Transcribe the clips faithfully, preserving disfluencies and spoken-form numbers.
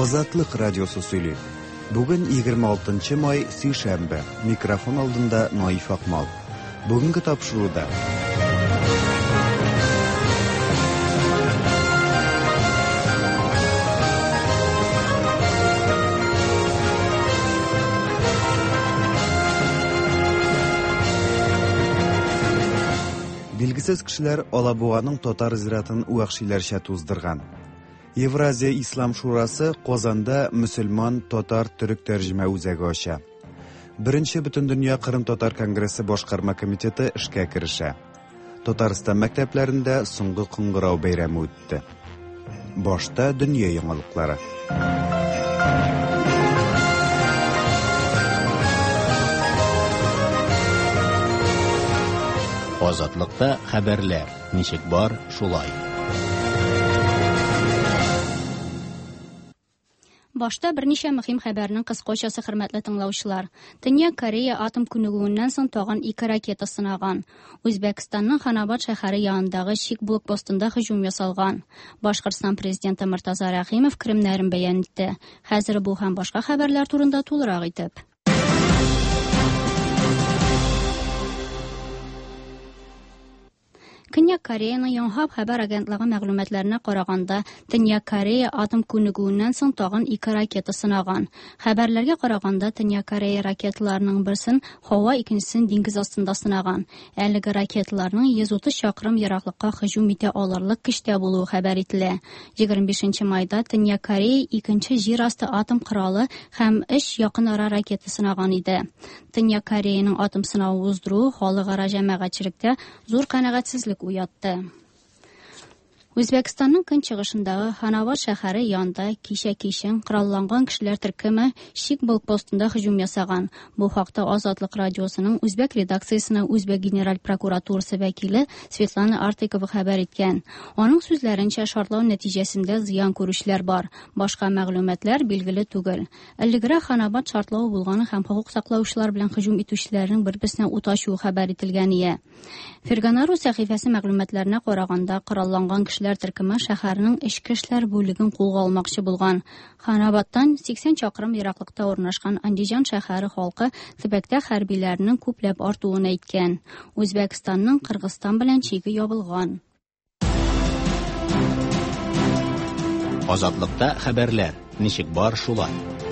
Азатлык радиосы сөйли. Бүген егерме алтынчы май сишәмбе. Микрофон алдында Наиф Акмал. Бүгенге тапшыруда Билгесез кешеләр Алабуганың татар зиратын вахшиләрчә туздырган. Евразия Ислам шурасы Казанда мөселман татар төрек тәрҗемә үзәге ача. Беренче Бөтендөнья Кырым-Татар конгрессы башкарма комитеты эшкә керешә. Татарстан мәктәпләрендә соңгы кыңгырау бәйрәме үтте. Башта дөнья яңалыклары. Азатлыкта хәбәрләр. Ничек бар, шулай. Башта берничә мөһим хәбәрнең кыскачасы, хөрмәтле тыңлаучылар. Төньяк Корея атом күнегүеннән соң тагын ике ракета сынаган. Үзбәкстанның Ханабад шәһәре янындагы Чик блокпостында һөҗүм ясалган. Башкортстан президенты Муртаза Рәхимов кремнәрен бәян итте. Хәзер бу һәм башка хәбәрләр турында тулырак итеп. Көньяк Кореяның Йонхап хәбәр агентлыгы мәгълүматларына караганда, Төньяк Корея атом күнегүеннән соң тагын ике ракета сынаган. Хәбәрләргә караганда, Төньяк Корея ракеталарының берсен һава, икенчесен диңгез астында сынаган. Әлеге ракеталарның йөз утыз чакрым ераклыкка һөҗүм итә алырлык көчтә булуы хәбәр ителә. егерме бишенче майда Төньяк Корея икенче җир асты атом коралы һәм өч якын ара ракета сынаган иде. Төньяк Кореяның атом сынавы уздыруы халыкара җәмәгатьчелектә зур канәгатьсезлек уятты. Үзбәкстанның көнчыгышындагы Ханабад шәһәре янында кичә-кичен коралланган кешеләр төркеме Чик блокпостында һөҗүм ясаган. Бу хакта Азатлык радиосының үзбәк редакциясенә үзбәк генераль прокуратурасы вәкиле Светлана Артыкова хәбәр иткән. Аның сүзләренчә, шартлау нәтиҗәсендә зыян күрүчеләр бар. Башка мәгълүматлар билгеле түгел. Элегрәк Ханабад шартлау булганы һәм хокук саклаучылар белән һөҗүм итүчеләрнең бер-берсенә ут ачуы хәбәр ителгән иде. Ферганару сәхифәсе мәгълүматларына караганда, коралланган кешеләр төркеме шәһәрнең эчке эшләр бүлеген кулга алмакчы булган. Ханабадтан сиксән чакрым ераклыкта урнашкан Андижан шәһәре халкы төбәктә хәрбиләрнең күпләп артуын әйткән. Үзбәкстанның Кыргызстан белән чиге ябылган. Азатлыкта хәбәрләр. Ничек бар, шулай.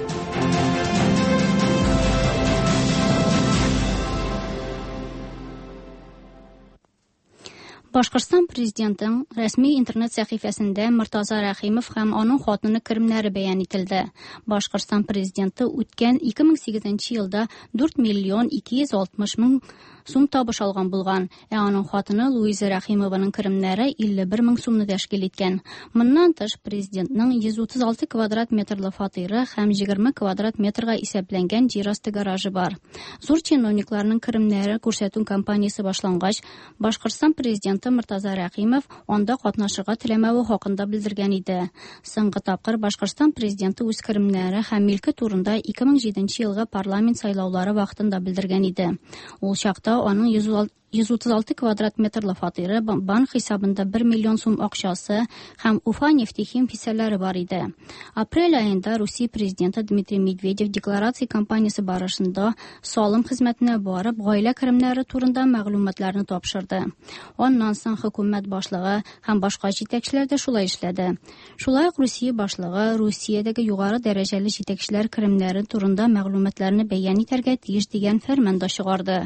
Башкортстан президентының рәсми интернет сәхифәсендә Муртаза Рәхимов һәм аның хатыны кремнәре бәян ителде. Башкортстан президенты үткән ике мең сигезенче елда дүрт миллион ике йөз алтмыш мең сум табыш алган булган, ә аның хатыны Луиза Рәхимованың кремнәре илле бер мең сумны тәшкил иткән. Моннан тыш, президентның йөз утыз алты квадрат метрлы фатиры һәм егерме квадрат метрга исәпләнгән җир асты гаражы бар. Зур чиновникларның кремнәре күрсәтү кампаниясе башлангач, Башкортстан президенты Муртаза Рәхимов анда катнашырга теләмәве хакында белдергән иде. Соңгы тапкыр Башкортстан президенты үз кремнәре һәм милке турында ике мең җиденче елгы парламент сайлаулары вакытында белдергән иде. Ул чакта аның йөз утыз алты квадрат метрлы фатиры, банк хисабында бер миллион сум акчасы һәм Уфа нефтехим хиссәләре бар иде. Апрель аенда Русия президенты Дмитрий Медведев декларация кампаниясе барышында салым хезмәтенә барып, гаилә кремнәре турында мәгълүматларны тапшырды. Аннан соң хөкүмәт башлыгы һәм башка җитәкчеләр дә шулай эшләде. Шулай ук Русия башлыгы Русиядәге югары дәрәҗәле җитәкчеләр кремнәре турында мәгълүматларны бәян итәргә тиеш дигән фәрман да чыгарды.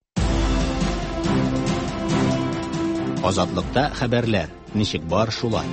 Азатлыкта хәбәрләр. Ничек бар, шулай.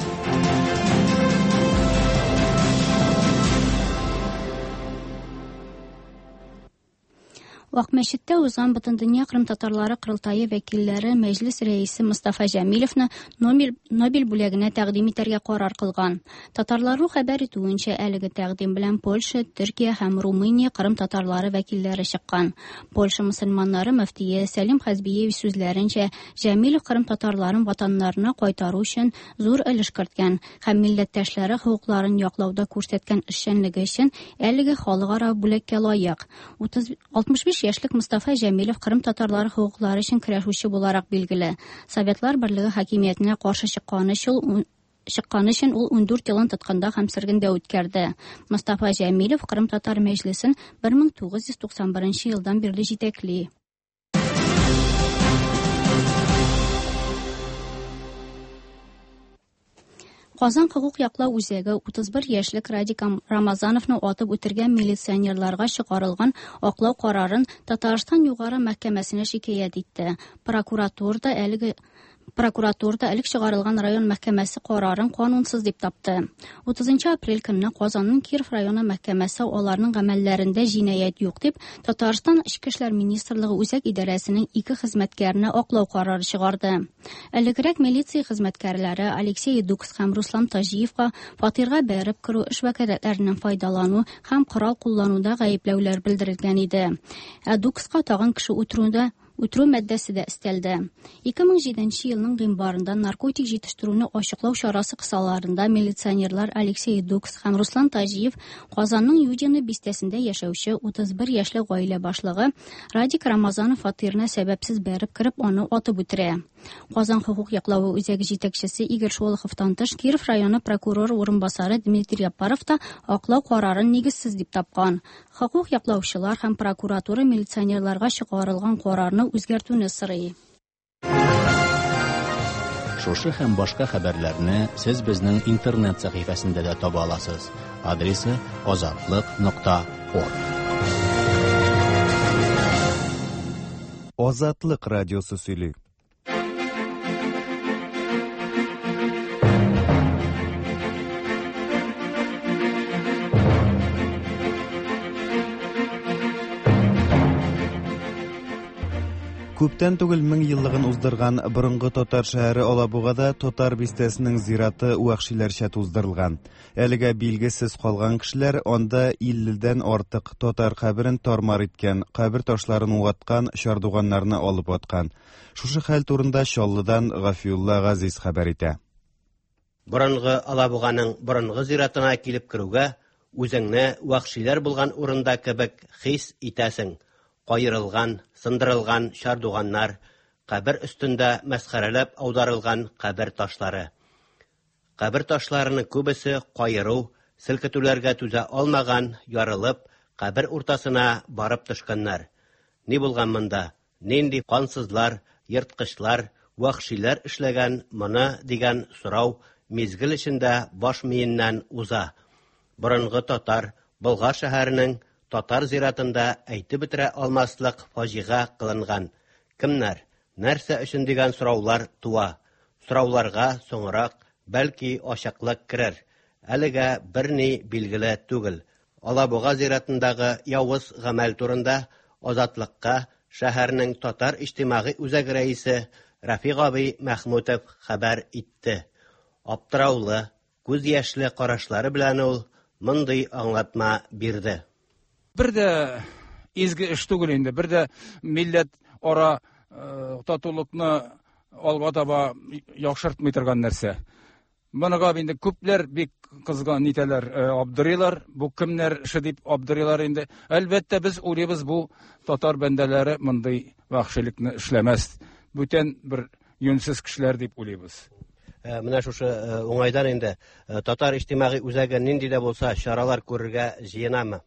Вак мәчеттә узган Бөтендөнья Кырым татарлары кырылтайы вәкилләре Мәҗлес рәисе Мустафа Җәмилевне Нобель бүләгенә тәкъдим итәргә карар кылган. Татарлары хәбәр итүенчә, әлеге тәкъдим белән Польша, Төркия һәм Румыния Кырым татарлары вәкилләре чыккан. Польша мөселманнары мөфтие Сәлим Хәзбиев сүзләренчә, Җәмилев Кырым татарларын ватаннарына кайтару өчен зур өлеш керткән һәм милләттәшләре хукукларын яклауда күрсәткән эшчәнлеге өчен әлеге халыкара бүләккә лаек. алтмыш биш яшьлек Мустафа Җәмилев Кырым татарлары хукуклары өчен көрәшүче буларак билгеле. Советлар Берлеге хакимиятенә каршы чыкканы өчен чыкканы өчен ул ундүрт елын тоткында һәм сөргендә үткәрде. Мустафа Җәмилев Кырым татар мәҗлесен бер мең тугыз йөз туксан беренче елдан бирле җитәкли. Казан хукук яклау үзәге утыз бер яшьлек Радик Рамазановны атып үтергән милиционерларга чыгарылган аклау карарын Татарстан югары мәхкәмәсенә шикаят итте. Прокуратурада әлеге Прокуратурада элек чыгарылган район мәхкәмәсе карарын канунсыз дип тапты. утызынчы апрель көнне Казанның Киров районы мәхкәмәсе аларның гамәлләрендә җинаять юк дип Татарстан Ичке эшләр министрлыгы үзәк идарәсенең ике хезмәткәренә аклау карары чыгарды. Элегрәк милиция хезмәткәрләре Алексей Дукс һәм Руслан Тажиевка фатирга бәреп керү эш вәкаләтләреннән файдалану һәм корал куллануда гаепләүләр белдерелгән иде. Ә Дукска тагын кеше үтерүдә Үтерү мәддәсе дә өстәлде. ике мең җиденче елның гыйнварында наркотик җитештерүне ачыклау чарасы кысаларында милиционерлар Алексей Дукс һәм Руслан Тажиев Казанның Юдино бистәсендә яшәүче утыз бер яшьлек гаилә башлыгы Радик Рамазанов фатирына сәбәпсез бәреп кереп, аны атып үтерә. Казан хукук яклау үзәге җитәкчесе Игорь Шолоховтан тыш Киров районы прокуроры урынбасары Дмитрий Япаров та аклау карарын нигезсез дип тапкан. Хукук яклаучылар һәм прокуратура милиционерларга чыгарылган карарны үзгәртүне сорый. Шушы һәм башка хәбәрләрне сез безнең интернет сәхифәсендә дә таба аласыз. Адресы азатлык нокта орг. Азатлык радиосы сөйли. Күптән түгел мең еллыгын уздырган борынгы татар шәһәре Алабугада татар бистәсенең зираты вәхшиләрчә туздырылган. Әлегә билгесез калган кешеләр анда илледән артык татар каберен тармар иткән, кабер ташларын угаткан, чардуганнарны алып аткан. Шушы хәл турында Чаллыдан Гафиулла Газиз хәбәр итә. Борынгы Алабуганың борынгы зиратына килеп керүгә, үзеңне вәхшиләр булган урында кебек хис итәсең. Кайрылган, сындырылган чардуганнар, кабер өстендә мәсхәрәләп аударылган кабер ташлары. Кабер ташларының күбесе кайыру, селкетүләргә түзә алмаган, ярылып, кабер уртасына барып төшкәннәр. Ни булган монда? Нинди кансызлар, йырткычлар, вәхшиләр эшләгән моны дигән сорау мизгел эчендә баш миеннән уза. Борынгы татар Болгар шәһәренең татар зиратында әйтеп бетерә алмаслык фаҗига кылынган. Кемнәр, нәрсә өчен дигән сораулар туа. Сорауларга соңрак бәлки ачыклык керер. Әлегә берни билгеле түгел. Алабуга зиратындагы явыз гамәл турында Азатлыкка шәһәрнең татар иҗтимагый үзәге рәисе Рафиг абый Мәхмүтов хәбәр итте. Аптыраулы, күз яшьле карашлары белән ул мондый аңлатма бирде. Bir de izgi iş түгел инде, bir de millet ара татулыкны алга таба яхшыртмый торган нәрсә. Моныга инде күпләр бик кызган нитәләр абдырыйлар, бу кемнәр эше дип абдырыйлар инде. Әлбәттә без уйлыйбыз, бу татар бәндәләре мондый вахшилекне эшләмәс. Бүтән бер юнсыз кешеләр дип уйлыйбыз. Менә шушы уңайдан инде татар иҗтимагый үзәге нинди дә булса чаралар күрергә җыенамы?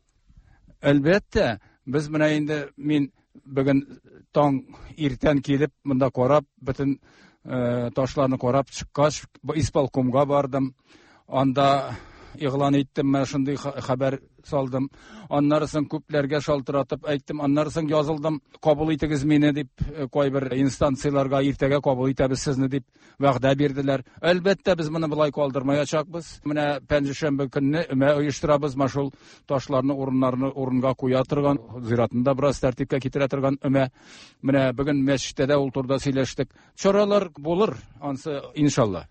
Әлбәттә, без менә инде мин бүген таң иртән килеп, монда карап, бөтен ташларны карап чыккач, исполкомга бардым. Анда игълан иттем, мен шундый хәбәр салдым. Аннарысын күпләргә шалтыратып әйттем, аннарысын язылдым. Кабул итегез мине дип, кайбер инстанцияларга иртәгә кабул итәбез сезне дип вәгъдә бирделәр. Әлбәттә, без моны булай калдырмаячакбыз. Менә пәнҗешәмбе көнне өмә оештырабыз, машул ташларны урыннарны урынга куя торган, зиратында бераз тәртипкә китерә торган өмә. Менә бүген мәчеттә дә ул турда сөйләштек. Чаралар булыр, ансы иншалла.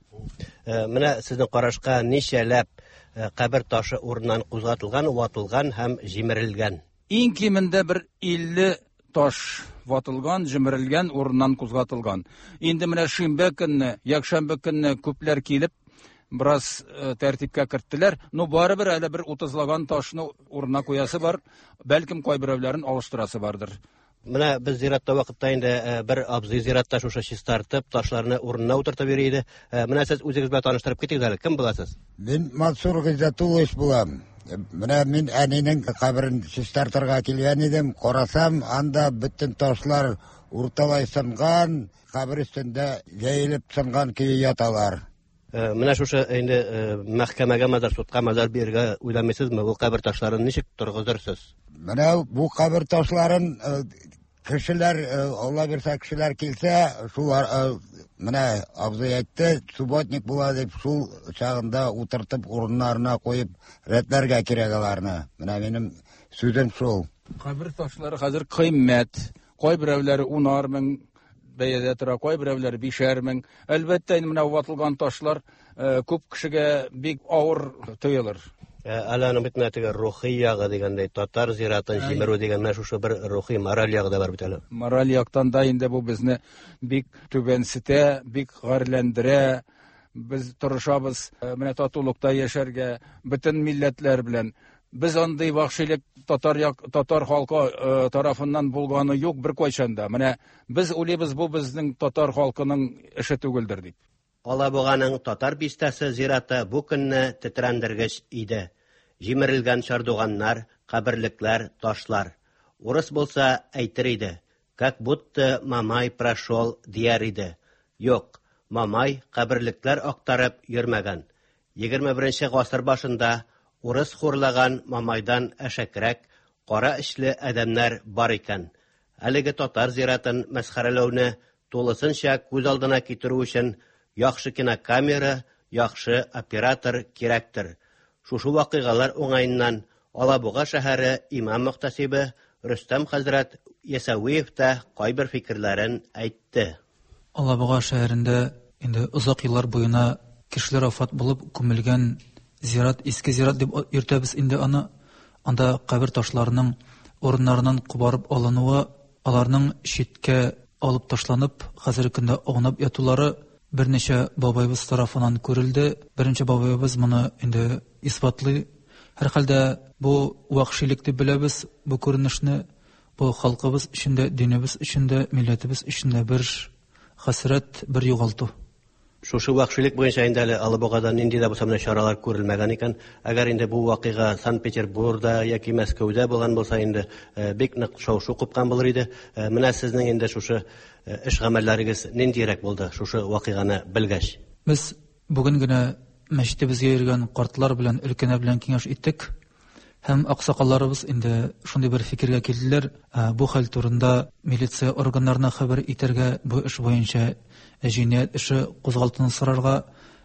Менә сезнең карашка ничәләп кабер ташы урыннан кузгатылган, ватылган һәм җимерелгән? Иң кимендә бер илле таш ватылган, җимерелгән, урыннан кузгатылган. Инде менә шимбә көнне, якшәмбе көнне күпләр килеп, бераз тәртипкә керттеләр. Ну барыбер әле бер утызлаган ташны урынына куясы бар, бәлкем кайберәүләрен алыштырасы бардыр. Менә без зиратта вакытта инде бер абзый зиратта шушы чистартып, ташларны урынына утыртып йөри иде. Менә сез үзегез белән таныштырып китегез әле. Кем буласыз? Мин Мансур Гыйззатуллович булам. Менә мин әнинең каберен чистартырга килгән идем. Карасам, анда бөтен ташлар урталай сынган, кабер өстендә җәелеп сынган көе яталар. Менә шушы инде мәхкәмәгә мәдәр судка мәдәр бирергә уйламыйсызмы? Бу кабер ташларын ничек торгызырсыз? Менә бу кабер ташларын кешеләр, Алла бирсә кешеләр килсә, шулар менә абзый әйтте, субботник була дип, шул чагында утыртып урыннарына куеп рәтләргә кирәк аларны. Менә минем сүзем шул. Кабер ташлары хәзер кыйммәт. Кай берәүләре унар мең бәядә тора, кай берәүләре бишәр мең. Әлбәттә, менә ватылган ташлар күп кешегә бик авыр тоелыр. Аланың бит мәтәгә рухи ягы дигәндәй, татар зиратын җимерү дигән мәш шушы бер рухи мораль ягы да бар бит әле. Мораль яктан да инде бу безне бик түбәнсетә, бик гарьләндерә. Без тырышабыз менә татулыкта яшәргә бөтен милләтләр белән. Без андый вахшилек татар як татар халкы тарафыннан булганы юк бер кайчанда. Менә без уйлыйбыз, бу безнең татар халкының эше түгелдер дип. Алабуганың татар бистәсе зираты бу көнне тетрәндергеч иде. Җимерелгән чардуганнар, каберлекләр, ташлар. Урыс булса әйтер иде. Как будто Мамай прошел дияр иде. Юк, Мамай каберлекләр актарып йөрмәгән. егерме беренче гасыр башында урыс хурлаган Мамайдан әшәкрәк, кара эшле адәмнәр бар икән. Әлеге татар зиратын мәсхәрәләүне тулысынча күз алдына китерү өчен яхшы кинокамера, яхшы оператор кирәктер. Шушы вакыйгалар уңайыннан Алабуга шәһәре имам мөхтәсибе Рөстәм хәзрәт Ясауиев та кайбер фикерләрен әйтте. Алабуга шәһәрендә инде озак еллар буена кешеләр вафат булып күмелгән зират, иске зират дип йөртәбез инде аны. Анда кабер ташларының урыннарыннан кубарып алынуы, аларның читкә алып ташланып, хәзерге көндә аунап ятулары берничә бабайыбыз тарафынан күрелде. Беренче бабайыбыз моны инде исбатлый. Һәрхәлдә бу вахшилек дип беләбез, бу күренешне, бу халкыбыз өчендә, динебез өчендә, милләтебез өчендә бер хәсрәт, бер югалту. Шушы вахшилек буенча инде әле Алабугада нинди дә булса менә чаралар күрелмәгән икән. Әгәр инде бу вакыйга Санкт-Петербургда яки Мәскәүдә булган булса инде бик нык шау-шу купкан булыр иде. Менә сезнең инде шушы эш гамәлләрегез ниндирәк булды шушы вакыйганы белгәч? Без бүген генә мәчетебезгә йөргән картлар белән, өлкәнә белән киңәш иттек. Һәм аксакалларыбыз инде шундый бер фикергә килделәр. Бу хәл турында милиция органнарына хәбәр итәргә, бу эш буенча җинаять эше кузгалтуны сорарга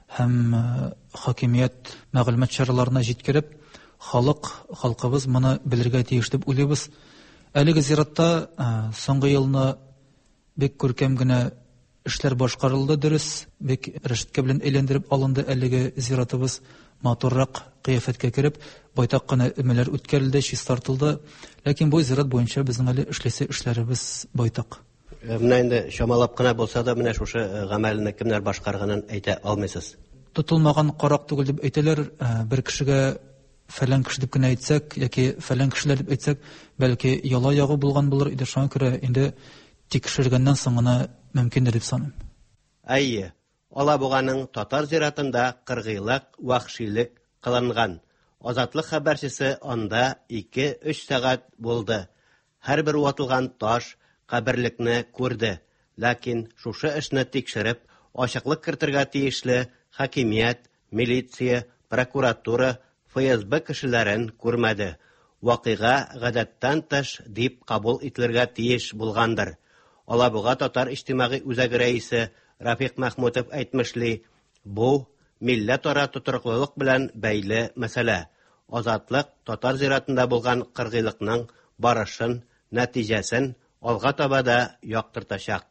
һәм хакимият мәгълүмат чараларына җиткереп, халык, халкыбыз моны белергә тиеш дип уйлыйбыз. Әлеге зиратта соңгы елны бик күркәм генә эшләр башкарылды, дөрес, бик рәшәткә белән әйләндереп алынды әлеге зиратыбыз. Матуррак кыяфәткә кереп, байтак кына өмәләр үткәрелде, чистартылды. Ләкин бу зират буенча безнең әле эшләсе эшләребез байтак. Менә инде шамалап кына булса да, менә шушы гамәлне кемнәр башкарганын әйтә алмыйсыз. Тотылмаган карак түгел дип әйтәләр. Бер кешегә фәлән кеше дип кенә әйтсәк, яки фәлән кешеләр дип әйтсәк, бәлки яла ягы булган булыр иде. Шуңа күрә инде тикшергәннән соң гына мөмкин дип саныйм. Әйе, Алабуганың татар зиратында кыргыйлык, вахшилек кылынган. Азатлык хәбәрчесе анда ике-өч сәгать булды. Һәрбер ватылган таш каберлекне күрде. Ләкин шушы эшне тикшереп, ачыклык кертергә тиешле хакимият, милиция, прокуратура, эф эс бэ кешеләрен күрмәде. Вакыйга гадәттән тыш дип кабул ителергә тиеш булгандыр. Алабуга татар иҗтимагый үзәге рәисе Рафик Мәхмүтов әйтмешли, бу милләт-ара тутырыклылык белән бәйле мәсьәлә. Азатлык татар зиратында булган кыргыйлыкның барышын, нәтиҗәсен алга таба да яктыртачак.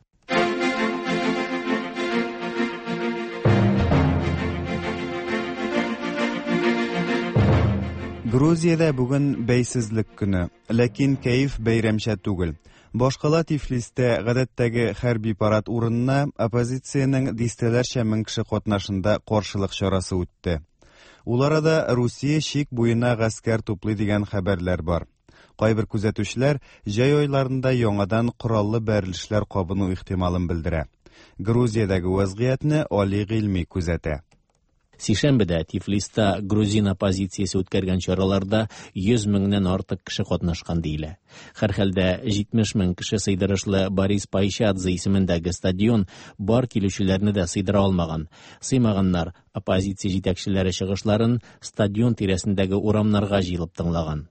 Грузиядә бүген бәйсезлек көне, ләкин кәеф бәйрәмчә түгел. Башкала Тифлистә гадәттәге хәрби парад урынына оппозициянең дистәләрчә мең кеше катнашында каршылык чарасы үтте. Ул арада Русия чик буена гаскәр туплый дигән хәбәрләр бар. Кайбер күзәтүчеләр җәй айларында яңадан кораллы бәрелешләр кабыну ихтималын белдерә. Грузиядәге вазгыятны Али Гыйльми күзәтә. Сишәмбедә Тифлиста грузин оппозициясе үткәргән чараларда йөз меңнән артык кеше катнашкан диелә. Һәрхәлдә җитмеш мең кеше сыйдырышлы Борис Пайчадзе исемендәге стадион бар килүчеләрне дә сыйдыра алмаган. Сыймаганнар оппозиция җитәкчеләре чыгышларын стадион тирәсендәге урамнарга җыелып тыңлаган.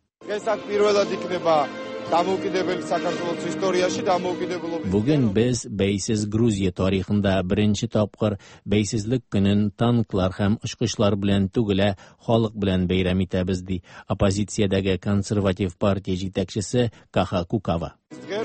Бүген без бәйсез Грузия тарихында беренче тапкыр бәйсезлек көнен танклар һәм очкычлар белән түгелә, халык белән бәйрәм итәбез, ди оппозициядәге консерватив партия җитәкчесе Каха Кукава.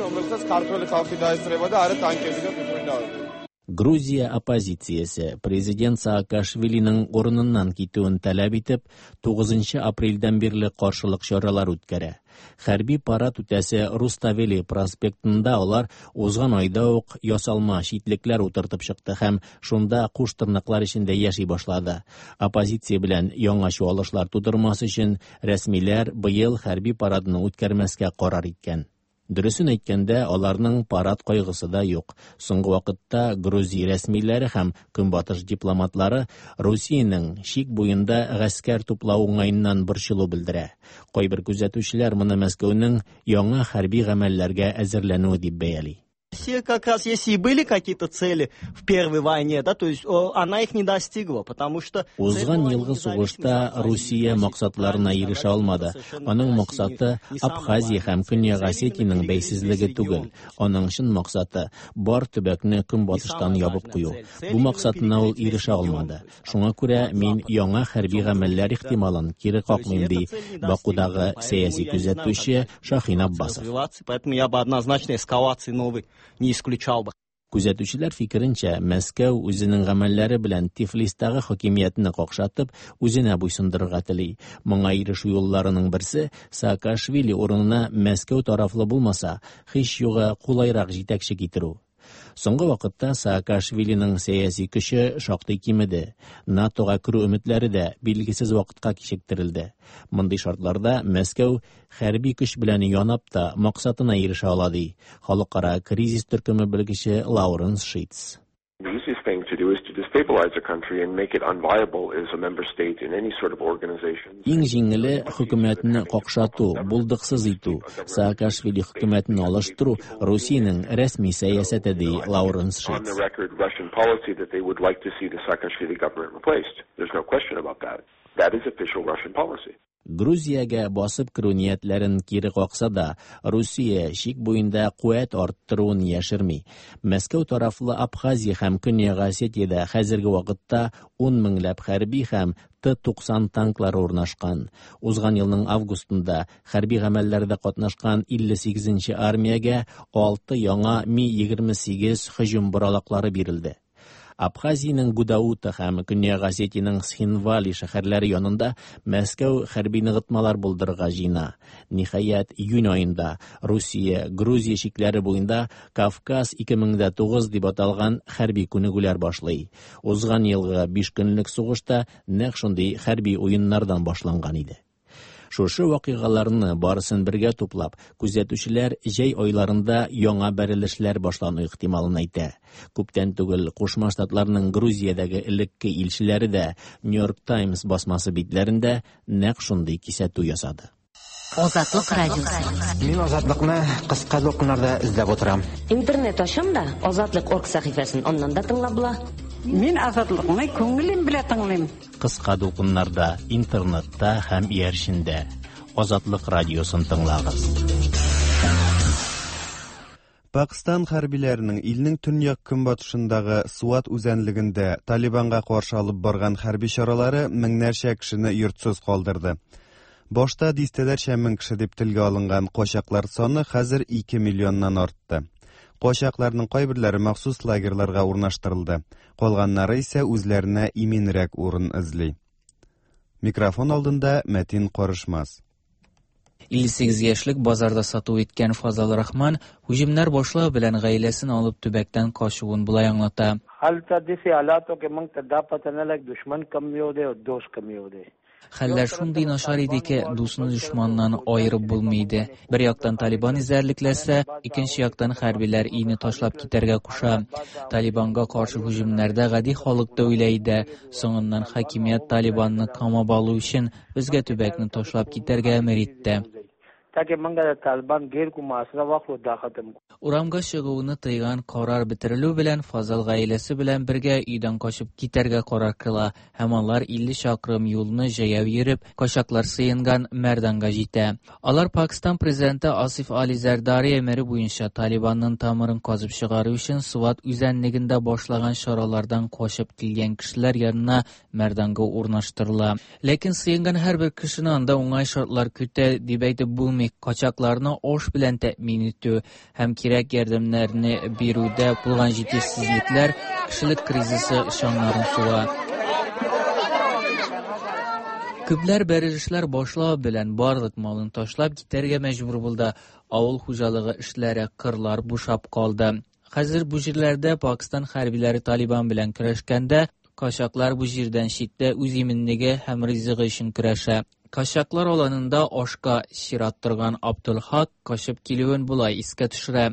Грузия оппозициясе президент Саакашвилинең урыныннан китүен таләп итеп, тугызынчы апрельдән бирле каршылык чаралар үткәрә. Хәрби парад үтәсе Руставели проспектында алар узган айда ук ясалма шитлекләр утыртып чыкты һәм шунда куш тырнаклар эчендә яши башлады. Оппозиция белән яңа чуалышлар тудырмас өчен рәсмиләр быел хәрби парадны үткәрмәскә карар иткән. Дөресен әйткәндә, аларның парад кайгысы да юк. Соңгы вакытта Грузия рәсмиләре һәм көнбатыш дипломатлары Русиянең шик буенда гаскәр туплау уңаеннан борчылу белдерә. Кайбер күзәтүчеләр моны Мәскәүнең яңа хәрби гамәлләргә әзерләнүе дип бәяли. Все как раз, если и были какие-то цели в первой войне, да, то есть о, она их не достигла, потому что... Узган елгы сугышта Русия максатларына ирешә алмады. Аның максаты Абхазия һәм Көньяк Осетиянең бәйсезлеге түгел. Аның чын максаты бар төбәкне көнбатыштан ябып кую. Бу максатына ул ирешә алмады. Шуңа күрә мин яңа хәрби гамәлләр ихтималын кире какмыйм, ди Бакудагы сәяси күзәтүче Шахин Аббасов. Поэтому я бы однозначно эскалации новой не исключал бы. Күзәтүчеләр фикеренчә, Мәскәү үзенең гамәлләре белән Тифлистагы хакимиятне какшатып, үзенә буйсындырырга тели. Моңа ирешү юлларының берсе Саакашвили урынына Мәскәү тарафлы булмаса, һич югы кулайрак җитәкче китерү. Соңгы вакытта Саакашвилинең сәяси көче шактый кимеде. НАТОга керү өметләре дә билгесез вакытка кичектерелде. Мондый шартларда Мәскәү хәрби көч белән янап та максатына ирешә ала, ди халыкара кризис төркеме белгече Лауренс Шитц. The easiest thing to do is to destabilize a country and make it unviable as a member state in any sort of organization. Иң җиңеле хөкүмәтне какшату, булдыксыз итү. Саакашвили хөкүмәтен алыштыру Русиянең рәсми сәясәте, ди Лауренс Шитц. On the record, Russian policy that they would like to see the Saakashvili government replaced. There's no question about that. That is official Russian policy. Грузиягә басып керү ниятләрен кире какса да, Русия шик буенда куәт арттыруын яшерми. Мәскәү тарафлы Абхазия һәм Көньяк Осетиядә хәзерге вакытта ун меңләп хәрби һәм Т туксан танклары урнашкан. Узган елның августында хәрби гамәлләрдә катнашкан илле сигезенче армиягә алты яңа Ми егерме сигез һөҗүм боралаклары бирелде. Абхазиянең Гудаута һәм Көньяк Осетиянең Схинвали шәһәрләре янында Мәскәү хәрби ныгытмалар булдырырга җыена. Ниһаять, июнь аенда Русия, Грузия шикләре буенда Кавказ ике мең тугыз дип аталган хәрби күнегүләр башлый. Узган елгы биш көнлек сугышта нәкъ шундый хәрби уеннардан башланган иде. Шушы вакыйгаларны барысын бергә туплап, күзәтүчеләр җәй айларында яңа бәрелешләр башлану ихтималын әйтә. Күптән түгел Кушма Штатларның Грузиядәге элекке илчеләре дә Нью-Йорк Таймс басмасы битләрендә нәкъ шундый кисәтү ясады. Азатлык радиосы. Мин азатлыкны кыска докумнарда эзләп утырам. Интернет ашам да Азатлык орг сәхифәсен аннан да тыңлап була. Мин азатлыкны күңелем белән тыңлыйм. Кыска докумнарда, интернетта һәм иярчендә Азатлык радиосын тыңлагыз. Пакистан хәрбиләренең илнең төньяк көнбатышындагы Суат үзәнлегендә Талибанга каршы алып барган хәрби чаралары меңнәрчә кешене йортсыз калдырды. Башта дистәләрчә мең кеше дип телгә алынган качаклар саны хәзер ике миллионнан артты. Качакларның кайберләре махсус лагерьларга урнаштырылды. Калганнары исә үзләренә иминрәк урын эзли. Микрофон алдында Мәтин Карышмас. илле сигез яшьлек базарда сату иткән Фазал Рахман һүҗүмнәр башлау белән гаиләсен алып төбәктән качуын булай аңлата. हालत ऐसे हालातों के मंग तदा पता न लग दुश्मन कम भी हो दे और दोस्त कम भी हो दे Хәлләр шундый начар иде ки, дусны дошманнан аерып булмый. Бер яктан Талибан изәрлекләсә, икенче яктан хәрбиләр өйне ташлап китәргә куша. Талибанга каршы һөҗүмнәрдә гади халык та үлә иде. Соңыннан хакимият Талибанны камап алу өчен безгә төбәкне ташлап китәргә әмер итте. Урамга чыгуны тыйган карар бетерелү белән Фазал гаиләсе белән бергә өйдән качып китәргә карар кыла. Һәм алар илле чакрым юлны җәяү йөреп, качаклар сыенган Мәрданга җитә. Алар Пакистан президенты Асиф Али Зардари әмере буенча Талибанның тамырын казып чыгару өчен Суат үзәнлегендә башлаган чаралардан качып килгән кешеләр янына Мәрданга урнаштырыла. Ләкин сыенган һәрбер кешене анда уңай шартлар көтә дип әйтеп булмый. Качакларны аш белән тәэмин итү һәм кирәк ярдәмнәрне бирүдә булган җитешсезлекләр кешелек кризисы шаңнарын суга. Күпләр бәрелешләр башлау белән барлык малын ташлап китәргә мәҗбүр булды. Авыл хуҗалыгы эшләре, кырлар бушап калды. Хәзер бу җирләрдә Пакистан хәрбиләре Талибан белән көрәшкәндә, качаклар бу җирдән читтә үз иминлеге һәм ризыгы өчен көрәшә. Качаклар аланында ашка чират торган Абдулхак качып килүен булай искә төшерә.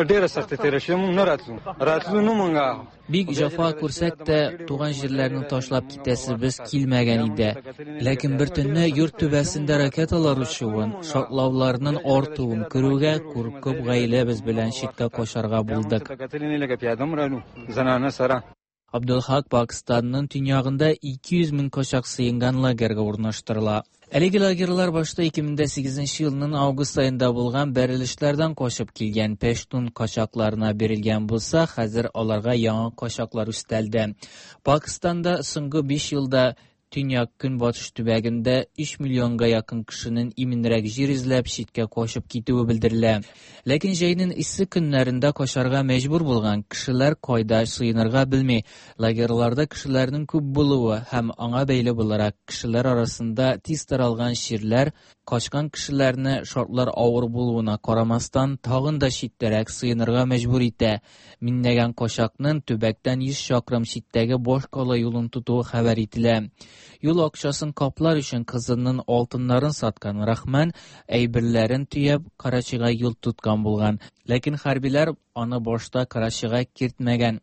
Бик җафа күрсәк тә, туган җирләрне ташлап китәсебез килмәгән иде. Ләкин бер төнне йорт түбәсендә ракеталар учуын, шартлауларның артуын күрүгә куркып гаиләбез белән читкә качарга булдык. Абдулхак Пакистанның төньягында ике йөз мең качак сыенган лагерьгә урнаштырыла. Әлеге лагерьлар башта ике мең сигезенче елның август айында булган бәрелешләрдән качып килгән Пәштун качакларына бирелгән булса, хәзер аларга яңа качаклар үстәлде. Пакистанда соңгы биш елда Төньяк Көнбатыш төбәгендә өч миллионга якын кешенең иминрәк җир эзләп читкә качып китүе белдерелә. Ләкин җәйнең иссе көннәрендә качарга мәҗбүр булган кешеләр кайда сыенырга белми. Лагерьларда кешеләрнең күп булуы һәм аңа бәйле буларак кешеләр арасында тиз таралган ширләр качкан кешеләрне шартлар авыр булуына карамастан тагын да читтәрәк сыенырга мәҗбүр итә. Миннәгән качакның төбәктән йөз чакрым читтәге Башкала юлын тотуы хәбәр ителә. Юл акчасын каплар өчен кызының алтыннарын саткан Рахман әйберләрен төяп Карачига юл тоткан булган. Ләкин хәрбиләр аны башта Карачига кертмәгән.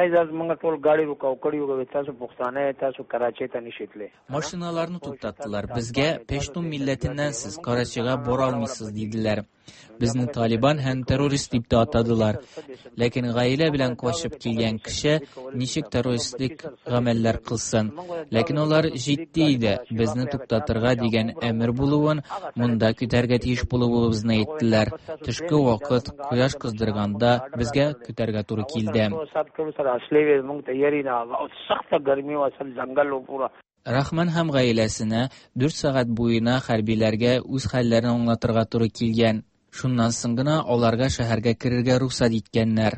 Машиналарны туктаттылар. Безгә Пәштун милләтеннән сез Карачига бара алмыйсыз диделәр. Безне Талибан һәм террорист дип атадылар. Ләкин гаилә белән качып килгән кеше ничек террористлек гамәлләр кылсын? Ләкин алар җитди иде. Безне туктатырга дигән әмер булуын, монда көтәргә тиеш булуыбызны әйттеләр. Төшке вакыт, кояш кыздырганда безгә көтәргә туры килде. Рахман һәм гаиләсенә дүрт сәгать буена хәрбиләргә үз хәлләрен аңлатырга туры килгән. Шуннан соң гына аларга шәһәргә керергә рөхсәт иткәннәр.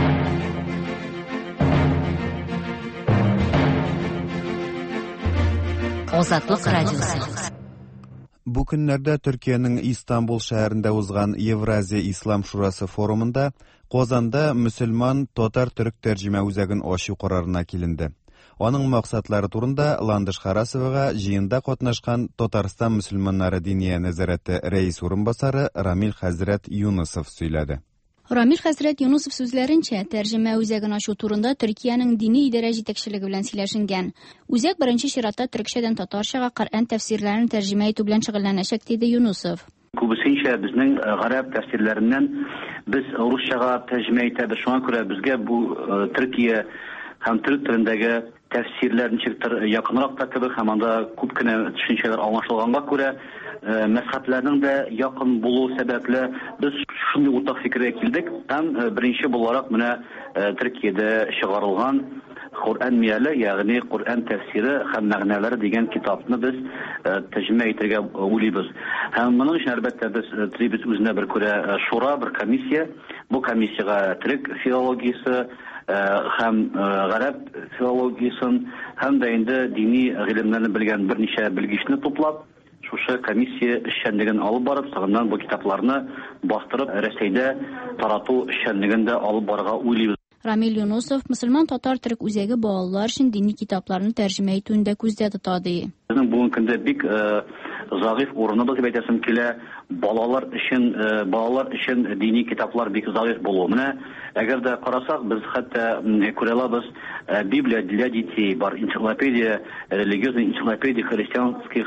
Азатлык радиосы. Бу көннәрдә Төркиянең Истанбул шәһәрендә узган Евразия Ислам шурасы форумында Казанда мөселман татар-төрек тәрҗемә үзәген ачу карарына киленде. Аның максатлары турында Ландыш Харасовага җыенда катнашкан Татарстан мөселманнары дини нәзарәте рәис урынбасары Рамил хәзрәт Юнусов сөйләде. Рамил хәзрәт Юнусов сүзләренчә, тәрҗемә үзәген ачу турында Төркиянең дини идарә җитәкчелеге белән сөйләшенгән. Үзәк беренче чиратта төркчәдән татарчага Коръән тәфсирләрен тәрҗемә итү белән шөгыльләнәчәк, диде Юнусов. Күбесенчә безнең гарәп тәфсирләреннән без русчага тәрҗемә итәбез. Шуңа күрә безгә бу Төркия һәм төрек телендәге тәфсирләр ничектер якынрак та кебек, һәм анда күп кенә төшенчәләр аңлашылганга күрә мәзһәбләрнең дә якын булу сәбәпле без шундый уртак фикергә килдек. Һәм беренче буларак менә Төркиядә чыгарылган Коръән мияле, ягъни Коръән тәфсире һәм мәгънәләре дигән китапны без тәрҗемә итәргә уйлыйбыз. Һәм моның өчен әлбәттә без трибит үзенә бер күрә шура, бер комиссия. Бу комиссиягә төрек филологиясе һәм гарәп филологиясын һәм дә инде дини гыйлемнәрне белгән берничә белгечне туплап, шушы комиссия эшчәнлеген алып барып, соңыннан бу китапларны бастырып Рәсәйдә тарату эшчәнлеген дә алып барырга уйлыйбыз. Рамил Юнусов мөселман татар төрек үзәге балалар өчен дини китапларны тәрҗемә итүендә күздә тота ди. Безнең бүгенге көндә бик загыйф урыныбыз дип әйтәсем килә. Балалар өчен балалар өчен дини китаплар бик загыйф булу. Менә әгәр дә карасак, без хәтта күрә алабыз, Библия для детей бар, энциклопедия, религиозная энциклопедия христианских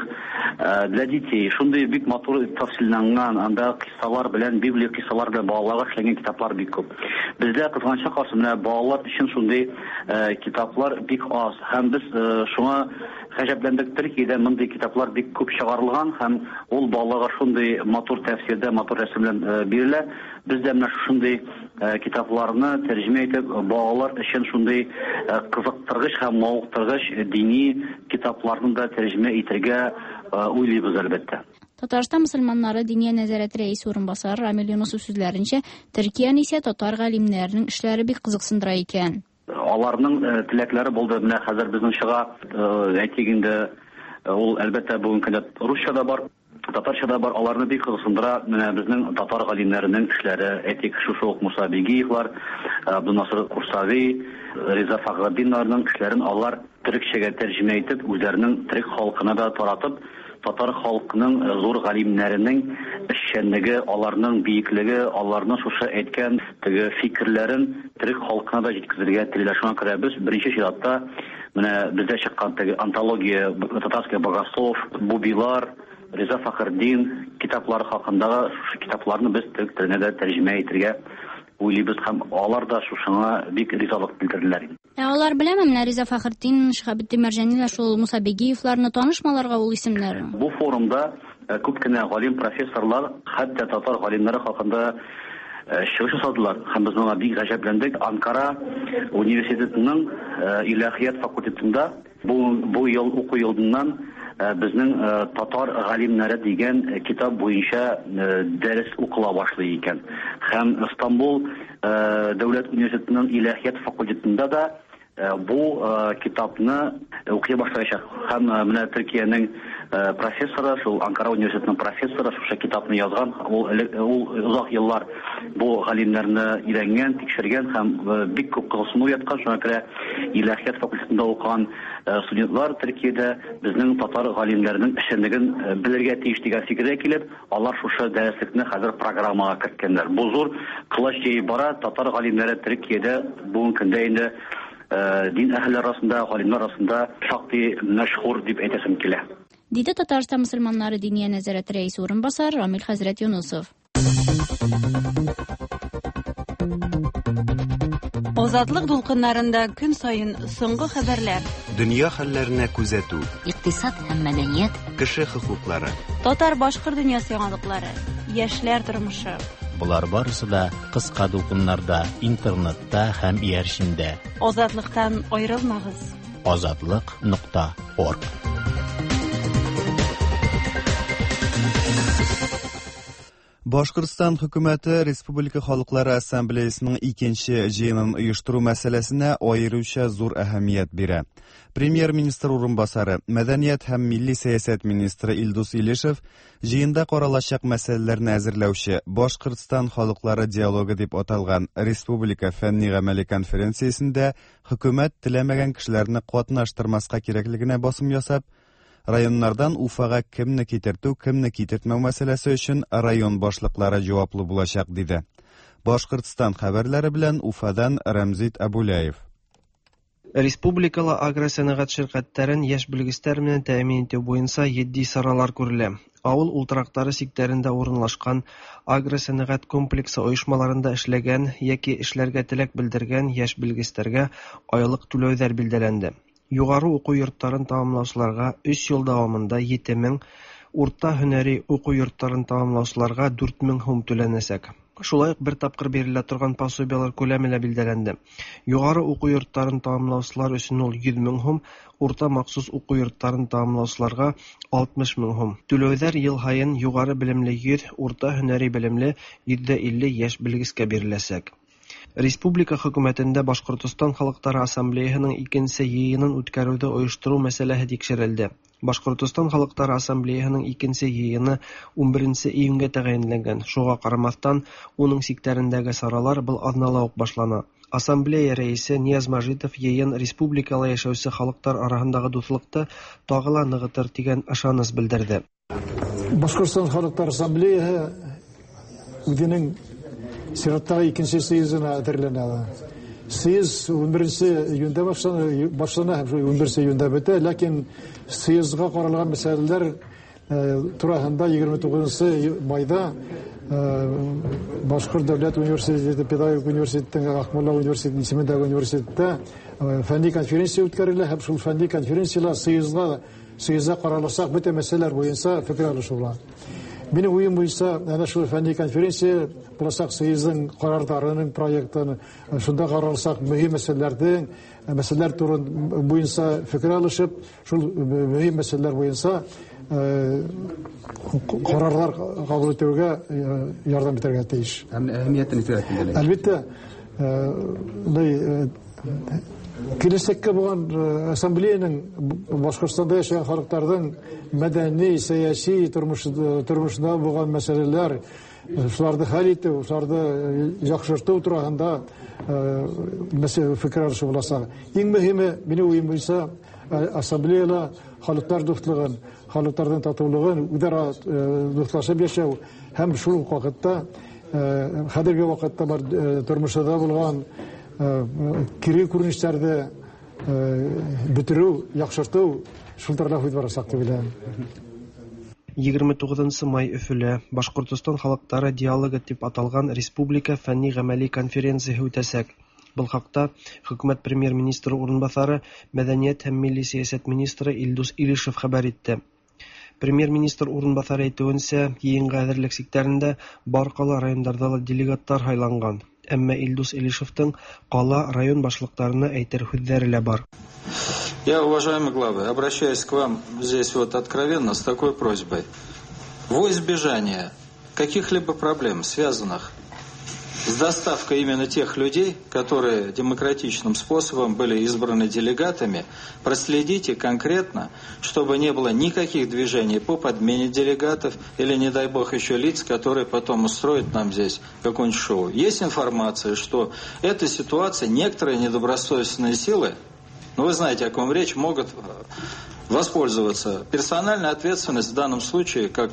для детей. Шундый бик матур тәфсилләнгән, анда киссалар белән, Библия киссалар белән балаларга эшләнгән китаплар бик күп. Бездә кызганча каршы менә балалар өчен шундый китаплар бик аз. Һәм без шуңа гаҗәпләндек, Төркиядә мондый китаплар бик күп чыгарылган һәм ул балаларга шундый матур тәфсирдә, матур рәсем белән бирелә. Бездә менә шундый китапларны тәрҗемә итеп, балалар өчен шундый кызыктыргыч һәм мавыктыргыч дини китапларны да тәрҗемә итәргә уйлыйбыз әлбәттә. Татарстан мөселманнары Диния нәзарәте рәисе орынбасары Рамил Юнусов сүзләренчә, Төркияне исә татар галимнәренең эшләре бик кызыксындыра икән. Аларның теләкләре булды. Менә хәзер безнең чыга, әйтик инде, ул әлбәттә бүген көндә русчада бар, татарчада бар. Аларны бик кызыксындыра менә безнең татар галимнәренең эшләре. Әйтик, шушы Муса Бигиевлар, Абдунасыр Курсави, Риза Фаграддиннарның эшләрен алар төрекчәгә тәрҗемә итеп, үзләренең төрек халкына да таратып, татар халкының зур галимнәренең эшчәнлеге, аларның биеклеге, аларның шушы әйткән теге фикерләрен төрек халкына да җиткезергә телиләр. Шуңа күрә без беренче чиратта менә бездә чыккан теге антология татарский богослов, Бубилар, Риза Фахрдин китаплары хакындагы шушы китапларны без төрек теленә дә тәрҗемә итәргә уйлыйбыз һәм алар да шушыңа бик ризалык белдерделәр. Ә алар беләме менә Риза Фахрдин, Шиһабетдин Мәрҗәниләр, шул Муса Бигиевларны танышмаларга ул исемнәр? Бу форумда күп кенә галим профессорлар, хәтта татар галимнәре хакында чыгыш ясадылар. Һәм без моңа бик гаҗәпләндек. Анкара университетының илаһият факультетында бу бу ел уку елыннан безнең татар галимнәре дигән китап буенча дәрес укыла башлый икән. Һәм Истанбул дәүләт университетының илаһият факультетында да бу китапны укый башлаячак. Һәм менә Төркиянең профессоры, шул Анкара университетының профессоры шушы китапны язган. Ул ул узак еллар бу галимнәрне өйрәнгән, тикшергән һәм бик күп кызыксыну яткан. Шуңа күрә илаһият факультетында укыган студентлар Төркиядә безнең татар галимнәренең эшчәнлеген белергә тиеш дигән фикергә килеп, алар шушы дәреслекне хәзер программага керткәннәр. Бу зур кылыч җәеп бара. Татар галимнәре Төркиядә бүгенге көндә инде дин әһелләре арасында, галимнәр арасында шактый мәшһүр дип әйтәсем килә. Диде Татарстан мөселманнары Диния нәзарәте рәисе орынбасары Рамил хәзрәт Юнусов. Азатлык дулкыннарында көн саен соңгы хәбәрләр. Дөнья хәлләренә күзәтү. Икътисад һәм мәдәният. Кеше хокуклары. Татар-башкорт дөньясы яңалыклары. Яшьләр тормышы. Булар барысы да кыска дулкыннарда, интернетта һәм иярчимдә. Азатлыктан аерылмагыз. азатлык нокта орг. Башкортстан хөкүмәте Республика Халыклары Ассамблеясының икенче җыенын оештыру мәсьәләсенә аеруча зур әһәмият бирә. Премьер-министр урынбасары, мәдәният һәм милли сәясәт министры Илдус Илешев җыенда каралачак мәсьәләләрне әзерләүче Башкортстан халыклары диалогы дип аталган Республика фәнни-гамәли конференциясендә хөкүмәт теләмәгән кешеләрне катнаштырмаска кирәклегенә басым ясап, районнардан Уфага кемне китертү, кемне китертмәү мәсьәләсе өчен район башлыклары җаваплы булачак диде. Башкортстан хәбәрләре белән Уфадан Рамзит Абуляев. Республикала агросәнәгать ширкәтләрен яшь белгечләр белән тәэмин итү буенча җитди саралар күрелә. Авыл ултырактары сиктерендә урынлашкан агросәнәгать комплексы оешмаларында эшләгән яки эшләргә теләк белдергән яшь белгечләргә айлык түләүләр билдәләнде. Югары уку йортларын тамамлаучыларга өч ел дәвамында җиде мең, урта һөнәри уку йортларын тамамлаучыларга дүрт мең сум түләнәсәк. Шулай ук бер тапкыр бирелә торган пособиялар күләме дә билдәләнде. Югары уку йортларын тамамлаучылар өчен ул йөз мең сум, урта махсус уку йортларын тамамлаучыларга алтмыш мең сум. Түләүләр ел һаен югары белемле йөз, урта һөнәри белемле йөз илле яшь белгескә биреләсәк. Республика хөкүмәтендә Башкортстан Халыклары Ассамблеясының икенче җыенын үткәрүдә оештыру мәсьәләсе тикшерелде. Башкортстан Халыклары Ассамблеясының икенче җыены унберенче июньгә тәгаенләнгән. Шуңа карамастан, уның сиктерендәге саралар был атнала ук башлана. Ассамблея рәисе Нияз Мажитов йыйын республикала яшәүче халыклар арасындагы дуслыкты тагы ла ныгытыр дигән ышаныс белдерде. Башкортстан халыклар ассамблеяһы үзенең сираттагы икенче съездына әзерләнә. Съезд унберенче июньдә башлана, башлана һәм унберенче июньдә бетә, ләкин съездга каралган мәсьәләләр турасында егерме тугызынчы майда Башкорт дәүләт университеты, педагогик университетының Акмола университеты исемендәге университетта фәнни конференция үткәрелә һәм шул фәнни конференциялар съездга съездга каралсак бөтә мәсьәләләр буенча фикер алышыла. Минем уем буенча әнә шул фәнни конференция булачак съездның карарларының проектын шунда каралсак мөһим мәсьәләләрдән мәсьәләләр турында буенча фикер алышып, шул мөһим мәсьәләләр буенча карарлар кабул итәргә ярдәм итәргә тиеш. Һәм әһәмиятен итәргә. Әлбәттә, киләчәккә булган ассамблеяның Башкортстанда яшәгән халыкларның мәдәни, сәяси тормышында булган мәсьәләләр, шуларны хәл итү, шуларны яхшырту турында мәсьәлә фикер алышу булса. Иң мөһиме, минем уем буенча, ассамблеяла халыклар дуслыгын, халыкларның татулыгын, үзара дуслашып яшәү һәм шул ук вакытта хәзерге вакытта бар тормышында булган кире күренешләрне бетерү, яхшырту шул тарафы барасак дип уйлыйм. егерме тугызынчы май Өфөлә Башкортстан халыклары диалогы дип аталган республика фәнни-гамәли конференциясе үтәсәк. Был хакта Хөкүмәт премьер-министры урынбасары, мәдәният һәм милли сәясәт министры Илдус Илишев хәбәр итте. Премьер-министр урынбасары әйтүенчә, йыйынга әзерлек сектәрендә бар кала районнарда делегаттар сайланган. Әмма Илдус Илишевтың кала район башлыкларына әйтер сүзләре лә бар. Я, уважаемые главы, обращаюсь к вам здесь вот откровенно с такой просьбой. Во избежание каких-либо проблем, связанных с доставкой именно тех людей, которые демократичным способом были избраны делегатами, проследите конкретно, чтобы не было никаких движений по подмене делегатов или, не дай бог, еще лиц, которые потом устроят нам здесь какое-нибудь шоу. Есть информация, что эта ситуация, некоторые недобросовестные силы, ну вы знаете, о ком речь, могут воспользоваться. Персональная ответственность в данном случае, как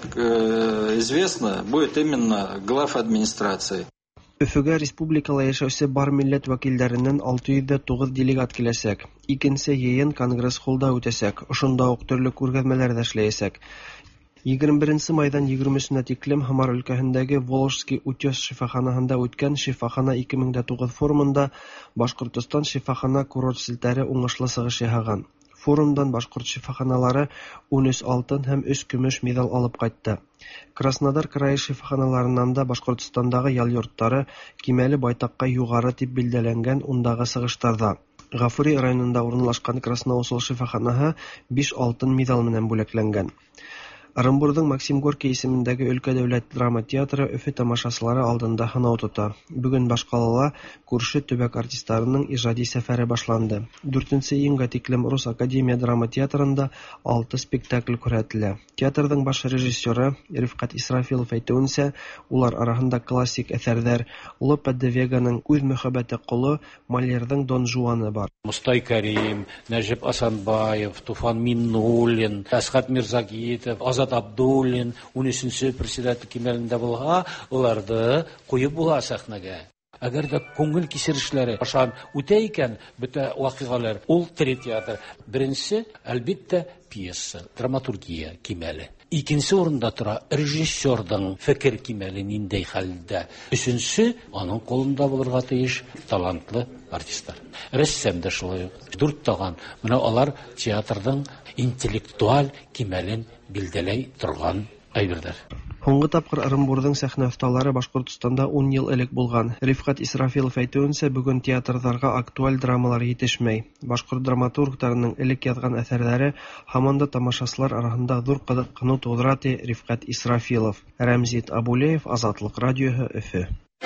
э, известно, будет именно глав администрации. Өфөгә республикала яшәүче бар милләт вәкилләреннән алты йөз тугыз делегат киләсәк. Икенче йыйын Конгресс холлда үтәсәк. Ошонда ук төрле күргәзмәләр дә эшләячәк. егерме беренче майдан егермесенә тиклем Хамар өлкәһендәге Волжский утес шифаханаһында үткән Шифахана ике мең тугыз форумында Башкортстан шифахана курорт селтәре уңышлы сыгыш яһаган. Форумдан Башкорт шифаханалары ун өч алтын һәм өч көмеш медаль алып кайтты. Краснодар крае шифаханаларынан да Башкортстандагы ял йортлары кимәле байтакка югары дип билдәләнгән ундагы сыгыштарда. Гафури районында урынлашкан Красноусол шифаханаһы биш алтын медаль менән бүләкләнгән. Оренбургның Максим Горький исемендәге өлкә дәүләт драма театры Өфе тамашачылары алдында һынау тота. Бүген башкалала күрше төбәк артистларының иҗади сәфәре башланды. дүртенче июньгә тиклем Рус академия драма театрында алты спектакль күрсәтелә. Театрның баш режиссеры Рифкат Исрафилов әйтүенчә, улар арасында классик әсәрләр Лопе де Веганың Үз мөхәббәте кулы, Мольерның Дон Жуаны бар. Мустай Кәрим, Нәҗип Асанбаев, Туфан Миннуллин, Әсхат Мирзагитов, Азат Абдуллин, ун өченче председатель кимәлендә булга, уларды куеп була сәхнәгә. Әгәр дә күңел кичерешләре ашан үтә икән бөтә вакыйгалар, ул тере театр. Беренче, әлбәттә, пьеса, драматургия кимәле. Икенче урында тора режиссерның фикер кимәле ниндәй хәлдә. Өченче, аның кулында булырга тиеш талантлы артистлар. Рәссам да шулай. Дүрт таган. Менә алар театрның интеллектуаль кимәлен билдәләй торган әйберләр. Һуңгы тапкыр Оренбургның сәхнә осталары Башкортстанда ун ел элек булган. Рифкат Исрафилов әйтүенчә, бүген театрларга актуаль драмалар җитешмәй. Башкорт драматургларының элек язган әсәрләре һаман да тамашачылар арасында зур кызыксыну тудыра ди Рифкат Исрафилов. Рәмзит Абулеев, Азатлык радиоһы, Өфе.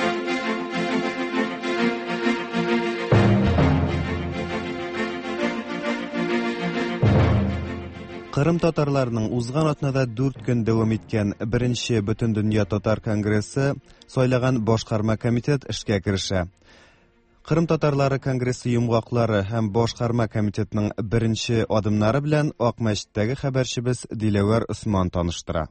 Кырым татарларының узган атнада дүрт көн дәвам иткән беренче Бөтендөнья татар конгрессы сайлаган башкарма комитет эшкә керешә. Кырым татарлары конгрессы йомгаклары һәм башкарма комитетының беренче адымнары белән Ак мәчеттәге хәбәрчебез Диләвәр Усман таныштыра.